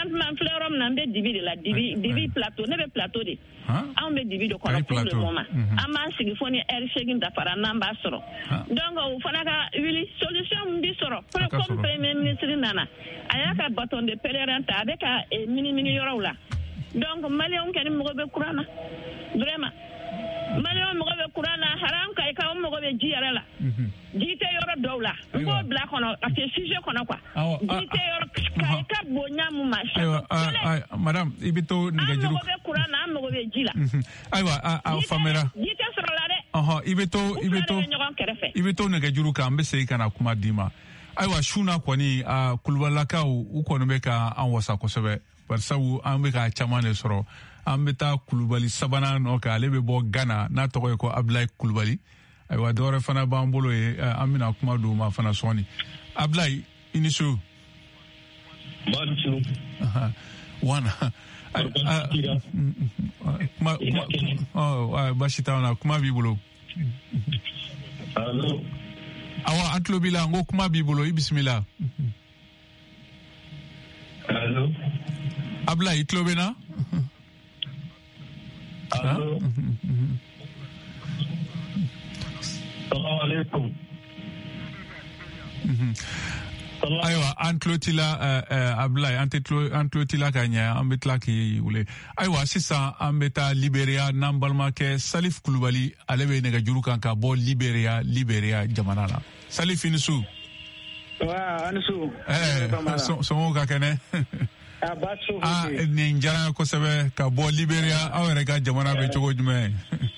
L: exemple man filɛ yɔrɔ min na n bɛ dibi de la dibi dibi plateau ne bɛ plateau de anw bɛ dibi de kɔnɔ pour le moment an b'an sigi fo ni heure seegin dafara n'an b'a sɔrɔ donc o fana ka wuli solution min bi sɔrɔ comme premier ministre nana a y'a ka bâton de pèlerin ta a bɛ ka mini-mini yɔrɔw la donc maliyɛnw kɔni mɔgɔ bɛ courant na vraiment maliyɛnw mɔgɔ bɛ courant na haram ka i ka mɔgɔ bɛ ji yɛrɛ la ji tɛ yɔrɔ dɔw la n b'o bila kɔnɔ a tɛ sujet kɔnɔ quoi ji tɛ yɔrɔ ka i ka bonya mun ma
E: ayiwa madame i bɛ to nɛgɛjuru
L: an mɔgɔ bɛ courant na an mɔgɔ bɛ ji la
E: ayiwa a faamuyara
L: ji tɛ sɔrɔ la dɛ
E: ɔhɔn i bɛ to i bɛ to i bɛ to nɛgɛjuru kan n bɛ segin ka na kuma d'i ma ayiwa su na kɔni kulubalilakaw u kɔni bɛ ka an wasa kosɛbɛ barisabu an bɛ ka caman de sɔrɔ an bɛ taa kulubali sabanan nɔ kan ale bɛ bɔ Ghana n'a tɔgɔ ye ko Abdulayi Kulubali ayiwa dɔwɛrɛ fana b'an bolo ye an bɛna kuma d'o ma fana sɔɔni Abdulayi i ni su wana kuma basi t'anw na kuma b'i bolo awa an tulo b'i la n ko kuma b'i bolo i bisimila Abdulayi i tulo bɛ na
G: Allo. Assalamu alaikum.
E: Ayiwa an tulo t'i la Abdulayi an tulo t'i la ka ɲɛ an bɛ tila k'i wele ayiwa sisan an bɛ taa Liberiya n'an balimakɛ Salif Kulubali ale bɛ nɛgɛjuru kan ka bɔ Liberiya Liberiya jamana la Salif i ni su.
M: Wa a ni su.
E: Ɛɛ sɔngɔw ka kɛnɛ. Ah, nin diyara kosɛbɛ ka bɔ Liberiya aw yɛrɛ ka jamana bɛ cogo jumɛn?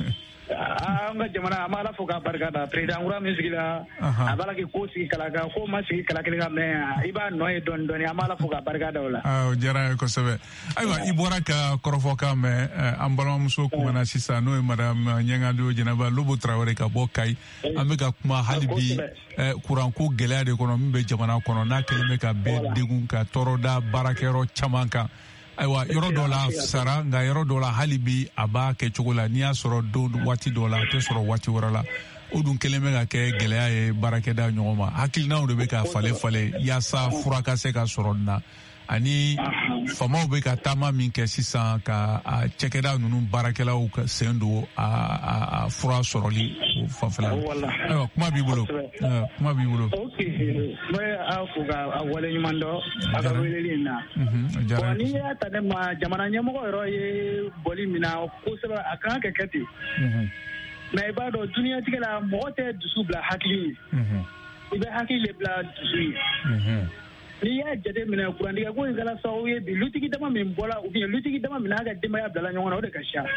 M: An ka jamana an b'a Ala fo k'a barika da président kura min sigila a b'a la k'i ko sigi kala kan ko ma sigi kala kelen kan mais i b'a nɔ ye dɔɔni dɔɔni an b'a Ala fo k'a barika da o la.
E: Ah, o diyara n ye kosɛbɛ. Ayiwa i bɔra ka kɔrɔfɔkan mɛn an balimamuso kumana sisan n'o ye madame Ɲɛngandu Jɛnɛba Lobo Tarawele ka bɔ Kayi an bɛ ka kuma hali bi kuranko gɛlɛya de kɔnɔ min bɛ jamana kɔnɔ n'a kɛlen bɛ ka bɛɛ degun ka tɔɔrɔ da baarakɛyɔrɔ caman kan. Ayiwa yɔrɔ dɔ la sara nka yɔrɔ dɔ la hali bi a b'a kɛ cogo la n'i y'a sɔrɔ don waati dɔ la a tɛ sɔrɔ waati wɛrɛ la o dun kɛlen bɛ ka kɛ gɛlɛya ye baarakɛda ɲɔgɔn ma hakilinaw de bɛ ka falen falen yaasa fura ka se ka sɔrɔ nin na ani famaw bɛ ka taama min kɛ sisan ka cɛkɛda ninnu baarakɛlaw ka sen don a fura sɔrɔli o fanfɛla la ayiwa kuma b'i bolo kuma b'i bolo.
M: ok n bɛ aw fo ka wale ɲuman dɔn a ka weleli in na bon n'i y'a ta ne ma jamana ɲɛmɔgɔ yɛrɛ ye bɔli min na kosɛbɛ a kan ka kɛ ten mais i b'a dɔn duniyatigɛ la mɔgɔ tɛ dusu bila hakili ye i bɛ hakili de bila dusu ye. N'i y'a jate minɛ kurantigɛ ko in kɛra sababu ye bi lutigi dama min bɔra ou bien lutigi dama min n'a ka denbaya bilala ɲɔgɔn na o de ka ca.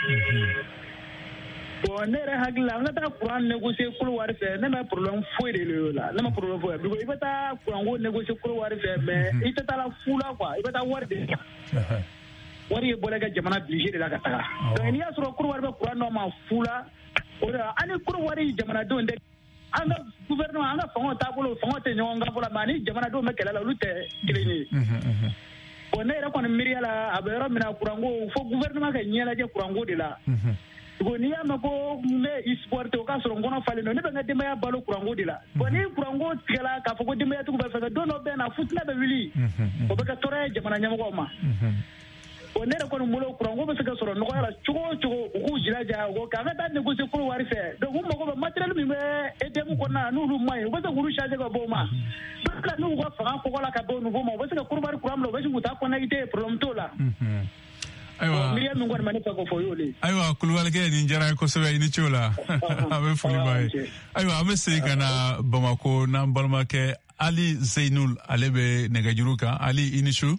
M: Bon ne yɛrɛ hakili la an ka taa kuran négocier kolo wari fɛ ne ma problème foyi de y'o la ne ma problème foyi parce que i bɛ taa kuranko négocier kolo wari fɛ mais i tɛ taa la fu la quoi i bɛ taa wari de wari ye bɔra i ka jamana budget de la ka taga donc n'i y'a sɔrɔ kolo wari bɛ kuran dɔ ma fu la o de la an ni kolo wari jamanadenw tɛ an ka gouvernement an ka fanga taabolo fanga tɛ ɲɔgɔn kan fɔlɔ mais ani jamanadenw bɛ kɛlɛ la olu tɛ kelen ye bon ne yɛrɛ kɔni miiriya la a bɛ yɔrɔ min na kuranko fo gouvernement ka ɲɛ lajɛ kuranko de la bon n'i y'a mɛn ko n bɛ i supporter o k'a sɔrɔ n kɔnɔ falen don ne bɛ n ka denbaya balo kuranko de la bon ni kuranko tigɛla k'a fɔ ko denbayatigiw bɛ fɛ don dɔ bɛ na futinɛ bɛ wuli o bɛ kɛ tɔɔrɔ ye jamana ɲɛmɔgɔw ma bon ne yɛrɛ kɔni bolo kuranko bɛ se ka sɔrɔ nɔgɔya la cogo o cogo u k'u jilaja o k'an ka taa négocier kolo wari fɛ donc u mago bɛ matériel min bɛ E D M kɔnɔna na n'olu ma ɲi u bɛ se k'olu changer ka bɔ o ma donc là n'u ka fanga kɔgɔ la ka bɔ nouveau ma u bɛ se ka kolo wari kuran bila u bɛ se k'u ta connecté problème t'o la.
E: Ayiwa
M: miiriya min kɔni ma ne fɛ k'o fɔ o y'o de ye.
E: Ayiwa Kulubalikɛ nin diyara n ye kosɛbɛ i ni ce o la a bɛ foli b'a ye ayiwa an bɛ segin ka na Bamako n'an balimakɛ Ali Zeinul ale bɛ nɛgɛjuru kan Ali i ni su.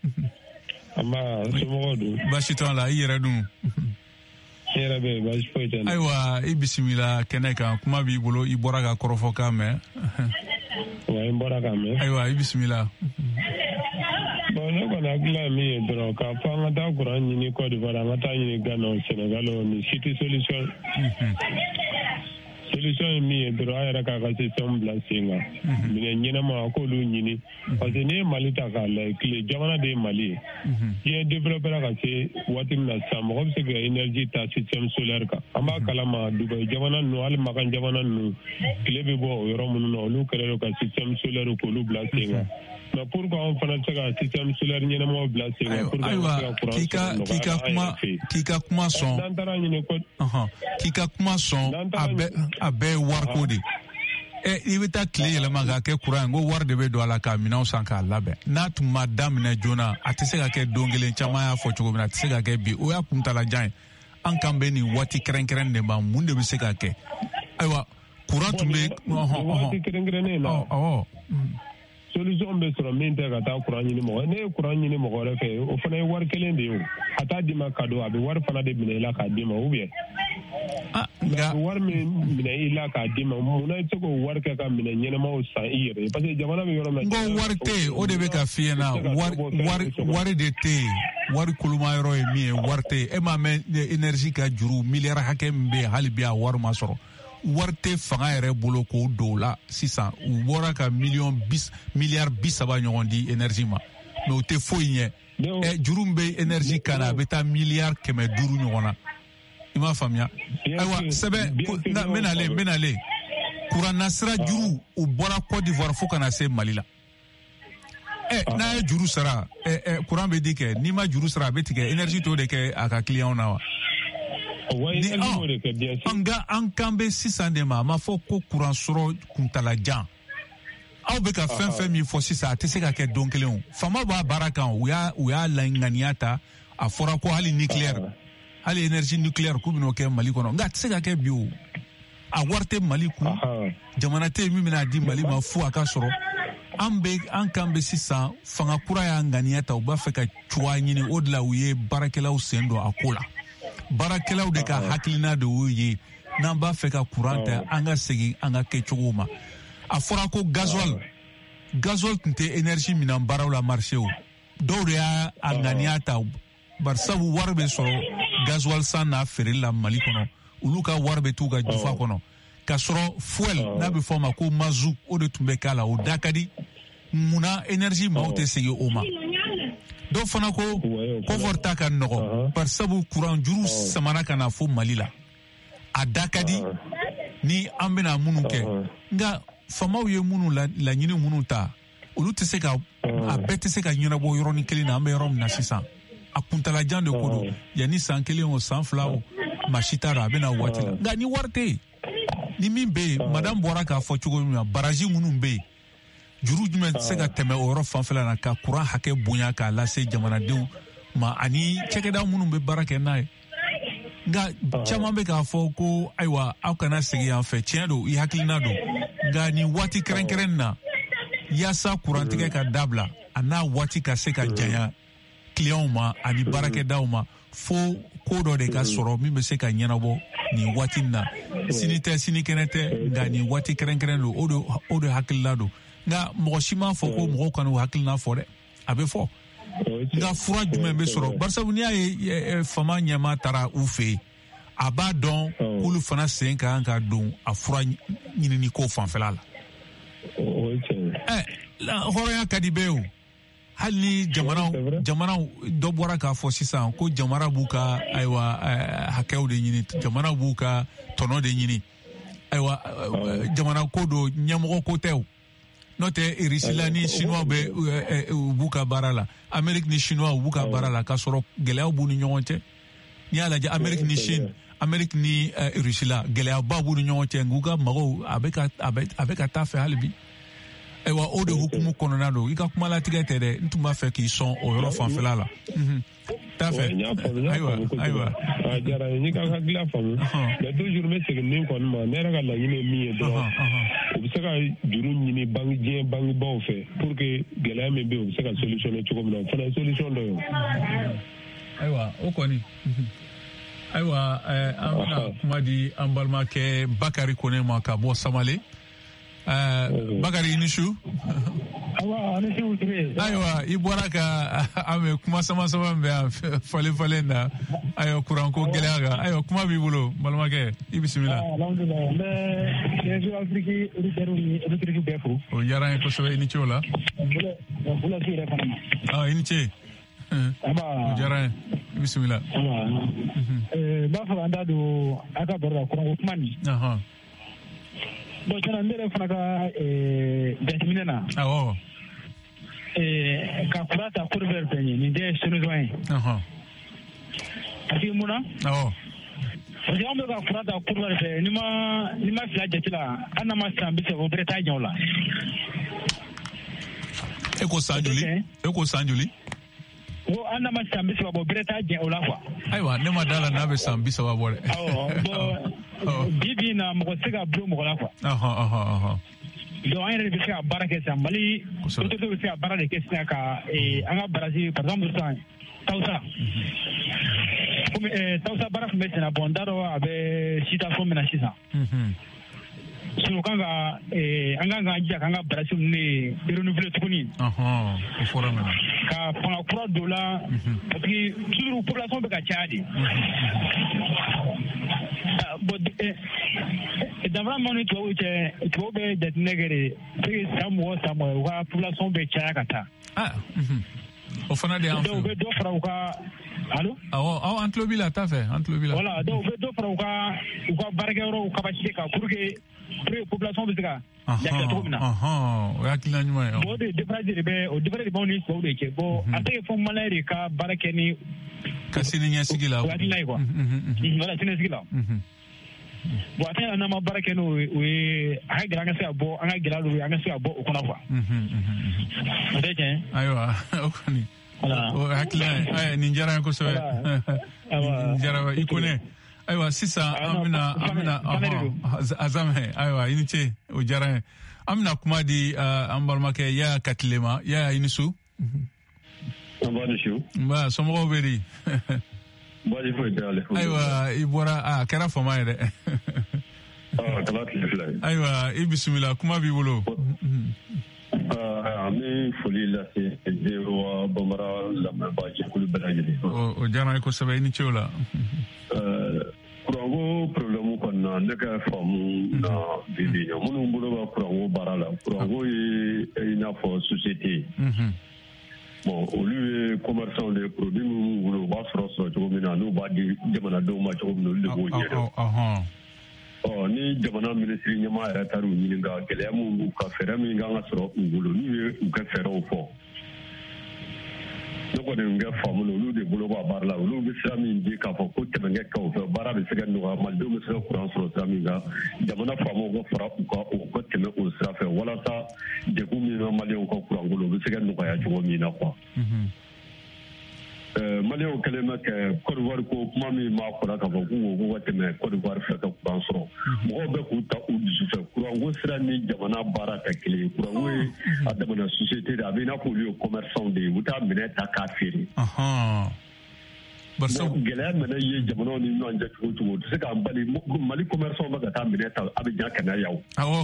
N: Ama somɔgɔw don.
E: Baasi t'an la i yɛrɛ dun.
N: I yɛrɛ bɛ baasi foyi tɛ n na.
E: Ayiwa i bisimila kɛnɛ kan kuma b'i bolo i bɔra ka kɔrɔfɔkan mɛn.
N: Wa n bɔra ka mɛn.
E: Ayiwa i bisimila.
N: Bon ne kɔni hakili la min ye dɔrɔn k'a fɔ an ka taa kuran ɲini Côte d'Ivoire an ka taa ɲini Ghana o Sénégal o nin si tɛ solution. Solution ye min ye dɔrɔn an yɛrɛ k'a ka système bila sen kan. Minɛn ɲɛnama a k'olu ɲini parce que n'i ye Mali ta k'a lajɛ tile jamana de ye Mali ye. Diɲɛ développé la ka se waati min na sisan mɔgɔ bɛ se ka énergie ta système solaire kan. An b'a kalama Dubaï jamana ninnu hali Makan jamana ninnu tile bɛ bɔ o yɔrɔ minnu na olu kɛlen don ka système solaire k'olu bila sen kan. mais pourquoi on fana tɛ ka système solaire ɲɛnamaw bila sen kan pour que
E: k'i ka k'i ka kuma k'i ka kuma sɔn
N: n'an taara ɲini ko
E: k'i ka kuma sɔn a bɛɛ a bɛɛ ye wariko de ɛ i bɛ taa tile yɛlɛma k'a kɛ courant ye ko wari de bɛ don a la ka minɛnw san k'a labɛn n'a tun ma daminɛ joona a tɛ se ka kɛ don kelen caman y'a fɔ cogo min na a tɛ se ka kɛ bi o y'a kuntalajan ye an kan bɛ nin waati kɛrɛnkɛrɛn de ma mun de bɛ se ka kɛ ayiwa courant tun bɛ
N: waati kɛrɛnkɛrɛnnen na
E: awɔ
N: solution bɛ sɔrɔ min tɛ ka taa courant ɲini mɔgɔ ne ye courant ɲini mɔgɔ wɛrɛ fɛ o fana ye wari kelen de ye o a t'a di ma cadeau a bɛ wari fana de minɛ i la k'a di ma ou bien nka wari min minɛ i la k'a di ma mun na i tɛ k'o wari kɛ ka minɛ ɲɛnamaw san i yɛrɛ ye parce que jamana bɛ yɔrɔ min na.
E: n ko wari tɛ yen o de bɛ ka f'i ɲɛna wari wari wari de tɛ yen wari koloma yɔrɔ ye min ye wari tɛ yen e m'a mɛn énergie ka juru miliyari hakɛ min bɛ yen hali bi a wari ma sɔrɔ. wari tɛ fanga yɛrɛ bolo k'o don la sisan u bɔra ka miliyɔn bis miliyari bi saba ɲɔgɔn di énergie ma mais o tɛ foyi ɲɛ ɛ juru min bɛ énergie kan na a bɛ taa miliyari kɛmɛ duuru ɲɔgɔn na i m'a faamuya ayiwa sɛbɛn n bɛ nalen n bɛ nalen kuran nasira juru u bɔra Côte d'Ivoire fo ka na se Mali la ɛ n'a ye juru sara ɛ ɛ kuran bɛ di kɛ n'i ma juru sara a bɛ tigɛ énergie t'o de kɛ a ka client na wa. Ni an ka an kan bɛ sisan de ma a ma fɔ ko kuran sɔrɔ kuntalajan aw bɛ ka fɛn fɛn min fɔ sisan a tɛ se ka kɛ don kelen o faama b'a baara kan u y'a u y'a laŋaniya ta a fɔra ko hali nucléaire hali énergie nucléaire k'u bɛn'o kɛ Mali kɔnɔ nka a tɛ se ka kɛ bi o a wari tɛ Mali kun jamana tɛ min bɛna di Mali ma fo a ka sɔrɔ an bɛ an kan bɛ sisan fanga kura y'a ŋaniya ta u b'a fɛ ka cogoya ɲini o de la u ye baarakɛlaw sen don a ko la. Baarakɛlaw de ka hakilina de y'o ye n'an b'a fɛ ka courant ta an ka segin an ka kɛcogo ma a fɔra ko gasoil gasoil tun tɛ énergie minɛ baaraw la marché o dɔw de y'a a ŋaniya ta bari sabu wari bɛ sɔrɔ gasoil san n'a feereli la Mali kɔnɔ olu ka wari bɛ t'u ka jufa kɔnɔ ka sɔrɔ fuel n'a bɛ fɔ o ma ko mazout o de tun bɛ k'a la o da ka di munna énergie maaw tɛ segin o ma. dɔw fana ko kɔfɔri ta ka nɔgɔ bari sabu kuran juru samana ka na fo Mali la a da ka di ni an bɛna minnu kɛ nka famaw ye minnu laɲini minnu ta olu tɛ se ka a bɛɛ tɛ se ka ɲɛnabɔ yɔrɔnin kelen na an bɛ yɔrɔ min na sisan a kuntalajan de ko don yanni san kelen o san fila o maa si t'a dɔn a bɛna waati la nka ni wari tɛ yen ni min bɛ yen madame bɔra k'a fɔ cogo min na baraji minnu bɛ yen juru jumɛn tɛ se ka tɛmɛ o yɔrɔ fanfɛla na ka kuran hakɛ bonya k'a lase jamanadenw ma ani cɛkɛda minnu bɛ baara kɛ n'a ye nka caman bɛ k'a fɔ ko ayiwa aw kana segin yan fɛ tiɲɛ don i hakilina don nka nin waati kɛrɛnkɛrɛn na yaasa kurantigɛ ka dabila a n'a waati ka se ka janya clientw ma ani baarakɛdaw ma fo ko dɔ de ka sɔrɔ min bɛ se ka ɲɛnabɔ nin waati na sini tɛ sini kɛnɛ tɛ nka nin waati kɛrɛnkɛrɛn don o de o de hakilina don nka mɔgɔ si m'a fɔ ko mɔgɔw kana u hakilina fɔ dɛ a bɛ fɔ nka fura jumɛn bɛ sɔrɔ barisabu n'i y'a ye fama ɲɛma taara u fɛ yen a b'a dɔn k'olu fana sen ka kan ka don a fura ɲinini ko fanfɛla la ɛ hɔrɔnya ka di bɛɛ o hali ni jamanaw jamanaw dɔ bɔra k'a fɔ sisan ko jamana b'u ka ayiwa hakɛw de ɲini jamana b'u ka tɔnɔ de ɲini ayiwa jamana ko don ɲɛmɔgɔ ko tɛ o n'o tɛ Russie ni Chinois bɛ u b'u ka baara la Amérique ni Chinois u b'u ka baara la k'a sɔrɔ gɛlɛyaw b'u ni ɲɔgɔn cɛ n'i y'a lajɛ Amérique ni Chine Amérique ni Russie la gɛlɛyaba b'u ni ɲɔgɔn cɛ nk'u ka mɔgɔw a bɛ ka a bɛ a bɛ ka taa fɛ hali bi ayiwa o de hukumu kɔnɔna don i ka kuma latigɛ tɛ dɛ n tun b'a fɛ k'i sɔn o yɔrɔ fanfɛla la t'a fɛ ayiwa ayiwa
N: a diyara n ye ka hakilila faamu mais toujours n bɛ segin min kɔni ma ne yɛrɛ ka laɲini ye min ye dɔrɔn u bɛ se ka juru ɲini banque diɲɛ bangebaaw fɛ pour que gɛlɛya min bɛ yen u bɛ se ka solutionner cogo min na o fana ye solution dɔ ye
E: ayiwa o kɔni ayiwa an bɛna kuma di an balimakɛ Bakari Kone ma ka bɔ Samale Bakari i ni su ayiwa i bɔra ka an bɛ kuma sama sama bɛ yan falen falen na ayiwa kuran ko gɛlɛya kan ayiwa kuma b'i bolo balimakɛ i bisimila
O: alhamdulilayi n bɛ réseau Afrique auditeurs ni auditrices bɛɛ fo
E: o diyara n ye kosɛbɛ i ni ce o la
O: bulasi yɛrɛ fana ma
E: i ni ce o diyara n ye i bisimila
O: n b'a fɛ an da don a ka baro la kuranko kuma nin bon tiɲɛna ne yɛrɛ fana ka jateminɛ na
E: awɔ
O: eh ka kurata kurver penye ni de solution
E: aha
O: asi muna
E: oh
O: parce que on be ka kurata kurver pe ni ma ni ma fila jetila ana ma sambi se ko breta nyola
E: e ko sanjuli e ko sanjuli
O: wo ana ma sambi se ko breta nyola kwa
E: aiwa ne ma dala na be sambi se wa bore
O: oh bo bibi na mo ko siga blo mo la kwa
E: aha aha aha
O: donc an yɛrɛ de bɛ se ka baara kɛ sisan mali autorité bɛ se ka baara de kɛ sisan ka an ka barasi par exemple sisan tawusa komi tawusa baara tun bɛ senna bon n t'a dɔn a bɛ situation min na sisan sinon kan ka an kan k'an jija k'an ka barasi ninnu de renouveler tuguni ka fanga kura don la parce que toujours population bɛ ka caya de bon danfara min ni tubabu cɛ tubabu bɛ jateminɛ kɛ de c'est san mɔgɔ san mɔgɔ u ka population bɛ caya ka taa
E: o fana de y'an fɛ
O: donc u bɛ dɔ fara u ka allo
E: awɔ aw an tulo b'i la t'a fɛ an tulo b'i la
O: voilà donc u bɛ dɔ fara u ka u ka baarakɛyɔrɔw capacité kan pour que pour que population bɛ se ka lafiya cogo min na
E: o ye hakilina ɲuman ye
O: bon o de différence de bɛ o différence de b'anw ni tubabu de cɛ bon a tɛ kɛ fɔ maliyɛn de ka baara kɛ ni
E: ka sini ɲɛsigi la
O: o hakilina ye quoi voilà sini ɲɛsigi la bon a tɛ yɛlɛ n'an ma baara kɛ n'o ye a ka gɛlɛn an ka se ka bɔ an ka gɛlɛya dɔw ye an ka se ka bɔ o kɔnɔ quoi o tɛ tiɲɛ
E: ayiwa o kɔni o hakilina ye nin diyara n ye kosɛbɛ nin diyara i ko ne ayiwa sisan an bɛna an bɛna azamɛ ayiwa i ni ce o diyara n ye an bɛna kuma di an balimakɛ Yaya Katile ma Yaya i ni su
P: an b'a ni su
E: nba somɔgɔw bɛ di
P: baasi foyi tɛ ale
E: ayiwa i bɔra a kɛra fama ye dɛ
P: kala tile fila ye
E: ayiwa i bisimila kuma b'i bolo
P: an bɛ foli lase zewa bamara lamɛnbaa jɛkulu bɛɛ lajɛlen
E: o diyara n ye kosɛbɛ i ni ce o la
P: kuranko problème kɔni na ne ka faamu na bibi na minnu bolo bɛ kuranko baara la kuranko ye i n'a fɔ société bon olu ye commerçant de produit minnu bolo u b'a sɔrɔ sɔrɔ cogo min na n'u b'a di jamanadenw ma cogo min na olu de b'o ɲɛdɔn ɔ ni jamana minisiri ɲɛmaa yɛrɛ taara u ɲininka gɛlɛya min b'u ka fɛɛrɛ min kan ka sɔrɔ u bolo n'u ye u ka fɛɛrɛw fɔ ne kɔni n kɛ faamu na olu de bolo b'a baara la olu bɛ sira min di k'a fɔ ko tɛmɛnkɛ kan u fɛ baara bɛ se ka nɔgɔya malidenw bɛ se ka kuran sɔrɔ sira min kan jamana faamaw ka fara u ka u ka tɛmɛ o sira fɛ walasa degun min bɛ maliyɛnw ka kuran bolo u bɛ se ka nɔgɔya cogo min na quoi maliyɛnw kɛlen bɛ kɛ Côte d'Ivoire ko kuma min b'a fɔra k'a fɔ k'u ko k'u ka tɛmɛ Côte d'Ivoire fɛ ka kuran sɔrɔ mɔgɔw bɛ k'u ta u dusu fɛ kuranko sira ni jamana baara tɛ kelen ye kuranko ye a damana société de a bɛ i n'a fɔ olu ye commerçant de ye u t'a minɛ ta k'a feere gɛlɛya mana ye jamanaw ni ɲɔgɔn cɛ cogo cogo o tɛ se k'an bali mali commerçant bɛ ka taa minɛ ta a bɛ jan ka na yaw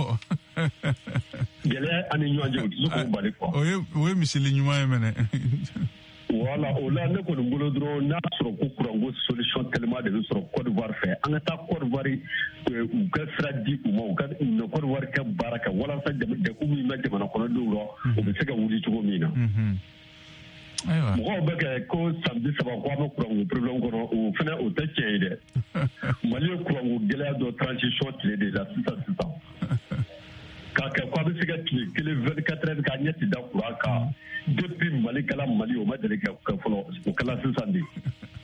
P: gɛlɛya ani ɲɔgɔn cɛ o tɛ se k'o bali quoi
E: o ye misili ɲuman ye mɛnɛ
P: voilà o la ne kɔni bolo dɔrɔn n'a sɔrɔ ko kuranko solution tellement de bɛ sɔrɔ Côte d'Ivoire fɛ an ka taa Côte d'Ivoire u ka sira di u ma u ka na Côte d'Ivoire kɛ baara kɛ walasa degun min bɛ jamana kɔnɔdenw la o bɛ se ka wuli cogo min na mɔgɔw bɛ kɛ ko san bi saba ko an bɛ kuranko problème kɔnɔ o fana o tɛ tiɲɛ ye dɛ mali ye kuranko gɛlɛya dɔ transition tile de la sisan sisan k'a kɛ ko a bɛ se ka tile kelen vingt-quatre heures k'a ɲɛ ti da kuran kan depuis mali kɛla mali o ma deli ka kɛ fɔlɔ o kɛla sisan de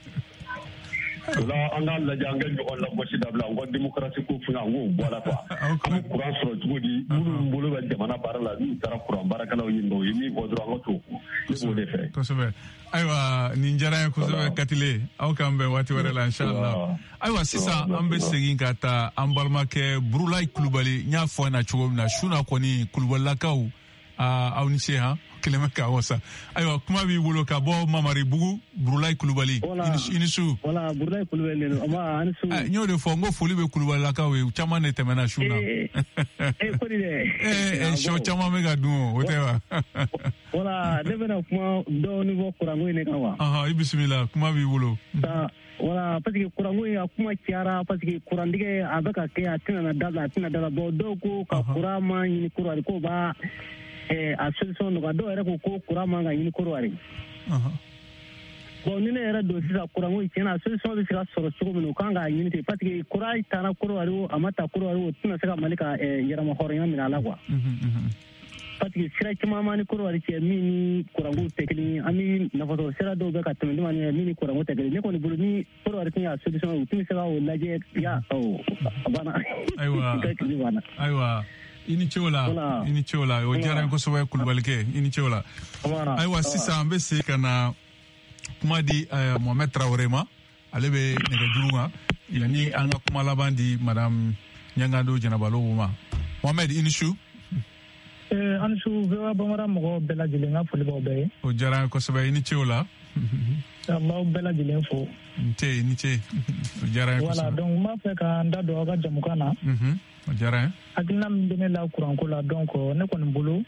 P: o la an k'a lajɛ an ka ɲɔgɔn lagosi dabila an ka démocratie ko fɛngɛ an k'o bɔ a la quoi an bɛ kuran sɔrɔ cogo di minnu bolo bɛ jamana baara la n'u taara kuran baarakɛlaw ɲininka o ye min fɔ dɔrɔn an ka t'o ne b'o de fɛ
E: kosɛbɛ ayiwa nin diyara n ye kosɛbɛ Katile aw k'an bɛn waati wɛrɛ la inshallah ayiwa sisan an bɛ segin ka taa an balimakɛ Burulayi Kulubali n y'a fɔ ɲɛna cogo min na su na kɔni Kulubalilakaw aw ni ce han kelen bɛ k'a wasa ayiwa kuma b'i bolo ka bɔ Mamaribugu Burulayi Kulubali i ni su
I: voilà Burulayi Kulubali a ni su
E: n y'o de fɔ n ko foli bɛ Kulubalilakaw ye caman de tɛmɛna su na
I: ee ko nin dɛ
E: sɔ caman bɛ ka dun o tɛ wa
I: voilà ne bɛna kuma dɔɔni fɔ kuranko in de kan wa
E: i bisimila kuma b'i bolo
I: voilà parce que kuranko in a kuma cayara parce que kurantigɛ a bɛ ka kɛ a tɛna na dabila a tɛna dabila bon dɔw ko ka kuran ma ɲini Côte ko b'a a solution nɔgɔya dɔw yɛrɛ ko ko kuran man ka ɲini Côte d'Ivoire bon ni ne yɛrɛ don sisan kuranko in tiɲɛna solution bɛ se ka sɔrɔ cogo min na o kan k'a ɲini ten parce que kuran taara Côte d'Ivoire a ma ta Côte d'Ivoire o tɛna se ka Mali ka yɛrɛma hɔrɔnya minɛ a la quoi parce que sira caman ma ni Côte-d'Ivoire cɛ min ni kuranko tɛ kelen ye an bɛ nafatɔ sira dɔw bɛ ka tɛmɛ ni man min ni kuranko tɛ kelen ne kɔni bolo ni Côte-d'Ivoire tɛ y'a solution u tun bɛ se ka o lajɛ ya a banna
E: ayiwa ayiwa i ni ce o la i ni ce o la o diyara n kosɛbɛ Kulubalikɛ i ni ce o la ayiwa sisan an bɛ se ka na kuma di Mohamed Traoré ma ale bɛ nɛgɛjuru kan yanni an ka kuma laban di madame Ɲangado Jɛnɛba Lobo ma Mohamed i ni su
O: an su vewa bamara mɔgɔ bɛɛ lajɛlen ka foli b'aw bɛɛ ye o
E: diyara n kosɛbɛ i ni ce o la
O: an b'aw bɛɛ lajɛlen fo
E: n ce i ni ce o diyara n kosɛbɛ
O: voilà donc n b'a fɛ ka n da don aw ka jamukan na
E: o diyara n
O: hakilina min bɛ ne la kuranko la donc ne kɔni bolo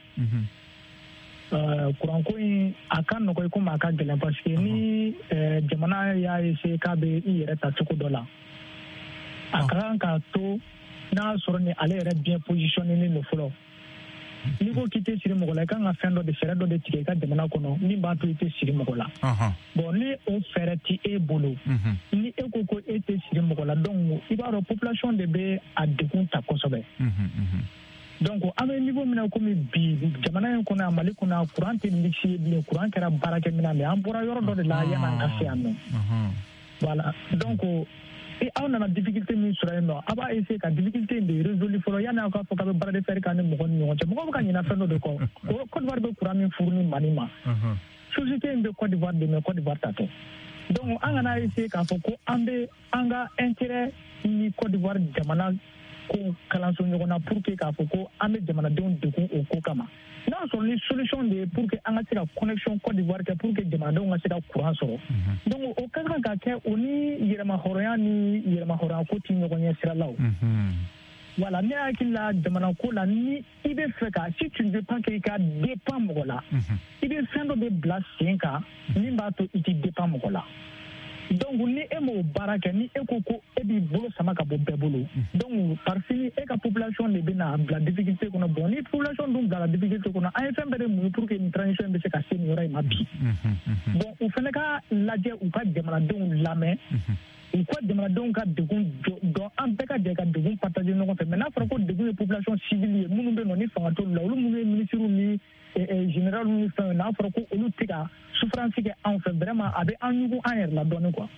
O: kuranko in a ka nɔgɔ komi a ka gɛlɛn parce que ni jamana y'a essayer k'a bɛ i yɛrɛ ta cogo dɔ la a ka kan k'a to n'a sɔrɔ ni ale yɛrɛ bien positionné don fɔlɔ n'i ko k'i tɛ siri mɔgɔ la i kan ka fɛn dɔ de fɛɛrɛ dɔ de tigɛ i ka jamana kɔnɔ min b'a to i tɛ siri mɔgɔ la bon ni o fɛɛrɛ tɛ e bolo ni e ko ko e tɛ siri mɔgɔ la donc i b'a dɔn population de bɛ a degun ta kosɛbɛ donc an bɛ niveau min na komi bi jamana in kɔnɔ Mali kɔnɔ courant tɛ mixé ye bilen courant kɛra baarakɛminɛn mais an bɔra yɔrɔ dɔ de la yanni an ka se yan nɔ voilà donc aw nana difficulté min sɔrɔ yen nɔ a b'a essayer ka difficulté in de résoudre fɔlɔ yanni aw k'a fɔ k'a bɛ baara de faire k'a ni mɔgɔ ni ɲɔgɔn cɛ mɔgɔ bɛ ka ɲinɛ fɛn dɔ de kɔ Côte d'Ivoire bɛ courant min furu ni Mali ma société in bɛ Côte d'Ivoire dɛmɛ Côte d'Ivoire ta tɛ donc an kana essayer k'a fɔ ko an bɛ an ka intérêt ni Côte d'Ivoire jamana ko kalanso ɲɔgɔn na pour que k'a fɔ ko an bɛ jamanadenw degun o ko kama n'a sɔrɔ ni solution de ye pour que an ka se ka connexion Côte d'Ivoire kɛ pour que jamanadenw ka se ka courant sɔrɔ donc o ka kan ka kɛ o ni yɛrɛmahɔrɔnya ni yɛrɛmahɔrɔnya ko ti ɲɔgɔn ɲɛ sira la o voilà ne hakili la jamana ko la ni i bɛ fɛ ka si tu ne veux pas que i ka dépend mɔgɔ la i bɛ fɛn dɔ de bila sen kan min b'a to i ti dépend mɔgɔ la donc ni e m'o baara kɛ ni e ko ko e b'i bolo sama ka bɔ bɛɛ bolo donc par fini e ka population de bɛna bila difficulté kɔnɔ bon ni population dun bilara difficulté kɔnɔ an ye fɛn bɛɛ de muɲu pour que nin transition bɛ se ka se nin yɔrɔ in ma bi bon u fana ka lajɛ u ka jamanadenw lamɛn u ka jamanadenw ka degun dɔn an bɛɛ ka jɛ ka degun partager ɲɔgɔn fɛ mais n'a fɔra ko degun ye population civile ye minnu bɛ yen nɔ ni fanga t'olu la olu minnu ye ministres ni général ni fɛn n'a fɔra ko olu tɛ ka souffrance kɛ anw fɛ vraiment a bɛ an ɲugu an yɛrɛ la dɔɔnin quoi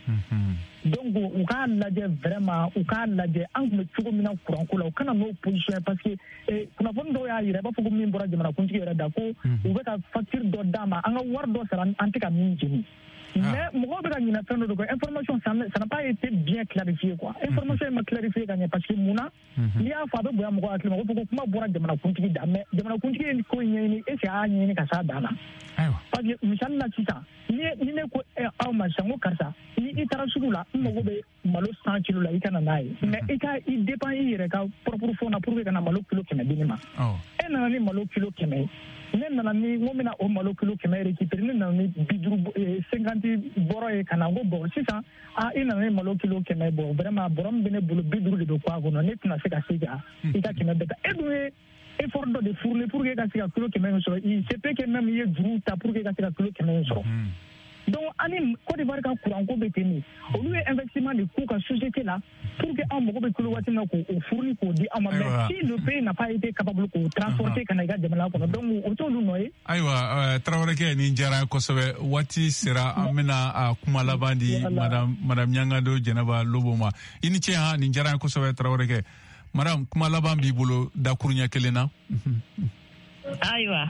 O: donc u k'a lajɛ vraiment u k'a lajɛ an tun bɛ cogo min na kuranko la u kana n'o position parce que kunnafoni dɔw y'a yira i b'a fɔ ko min bɔra jamanakuntigi yɛrɛ da ko u bɛ ka facture dɔ d'a ma an ka wari dɔ sara an tɛ ka min jeni mais mɔgɔw bɛ ka ɲinɛ fɛn dɔ de kɔ information ça n'a pas été bien clarifié quoi information in ma clarifié ka ɲɛ parce que mun na n'i y'a fɔ a bɛ bonya mɔgɔ hakili ma ko fɔ ko kuma bɔra jamanakuntigi da mais jamanakuntigi ye ko in ɲɛɲini est ce que a y'a ɲɛɲini ka s'a dan na parce que misali la sisan ni ne ko aw ma sisan ko karisa ni i taara sugu la n mago bɛ malo san kilo la i ka na n'a ye mais i ka i dépend i yɛrɛ ka propre fɛn na pour que ka na malo kilo kɛmɛ di ne ma e nana ni malo kilo kɛmɛ ne nana ni n ko bɛna o malo kilo kɛmɛ récupérer ne nana ni bi duuru cinquante bɔrɔ ye ka na n ko bon sisan a i nana ni malo kilo kɛmɛ bon vraiment bɔrɔ min bɛ ne bolo bi duuru de bɛ kɔ a kɔnɔ ne tɛna se ka se ka i ka kɛmɛ bɛɛ ta e dun ye effort dɔ de fourni pour que e ka se ka kilo kɛmɛ in sɔrɔ il se peut que même i ye juru ta pour que e ka se ka kilo kɛmɛ in sɔrɔ donc ani Côte d'Ivoire ka kuranko bɛ ten nin olu ye investissement de k'u ka société la pour que an mago bɛ kilo waati min na k'o fourni k'o di an ma mais si le pays n'a pas été capable k'o transporter ka na i ka jamana kɔnɔ donc o t'olu nɔ ye.
E: ayiwa Traoré nin diyara kosɛbɛ waati sera an bɛna a kuma laban di madame madame Ɲangado Jɛnɛba Lobo ma i ni ce ha nin diyara kosɛbɛ Traoré madame kuma laban b'i bolo dakuruɲɛ kelen na.
L: ayiwa.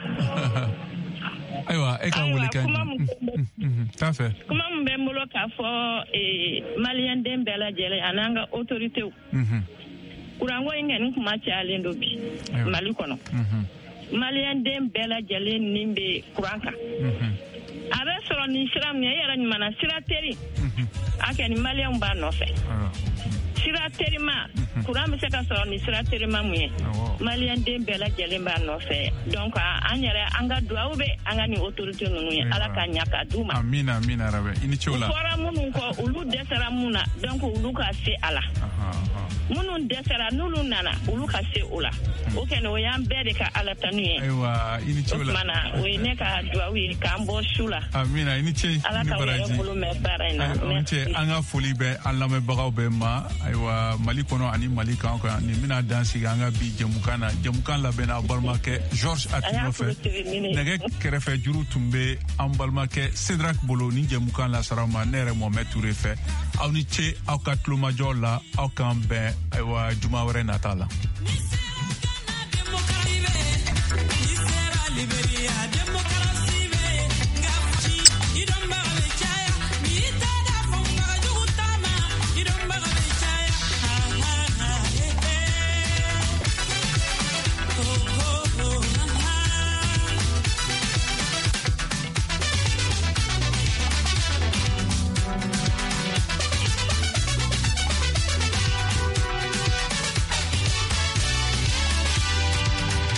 E: ayiwa e ka wele kɛ t'a fɛ
L: kuma min bɛ n bolo k'a fɔ maliyɛn den bɛɛ lajɛlen ani an ka autorités kuranko in kɔni kuma cayalen don bi Mali kɔnɔ maliyɛn den bɛɛ lajɛlen ni bɛ kuran kan a bɛ sɔrɔ nin sira min ye e yɛrɛ ɲuman sira teri a kɛ ni maliyɛnw b'a nɔfɛ sira terima kuran bɛ se ka sɔrɔ ni sira terima mun ye maliyɛn den bɛɛ lajɛlen b'a nɔfɛ donc an yɛrɛ an ka dugawu bɛ an ka nin autorité ninnu ye ala ka ɲa ka d'u ma
E: amina amina rabi i ni ce o la
L: u fɔra minnu kɔ olu dɛsɛra mun na donc olu ka se a la minnu dɛsɛra n'olu nana olu ka se o la o kɛnɛ o y'an bɛɛ de ka ala tanu ye
E: ayiwa i ni ce o la
L: o kumana o ye ne ka dugawu ye k'an bɔ su la
E: amina i ni ce
L: ala ka yɛrɛ bolo mɛn baara in na
E: an ka foli bɛ an lamɛnbagaw bɛɛ ma ayiwa Mali kɔnɔ ani ni Mali kan ko ni mina dansi ganga bi jamukan na jamukan la bena balmake George Atinofe nege kerefe juru tumbe am balmake Cedric Bolo ni jamukan la sarama nere Mohamed Touré fe aw ni che aw ka tlo major la aw kan ben wa juma wore natala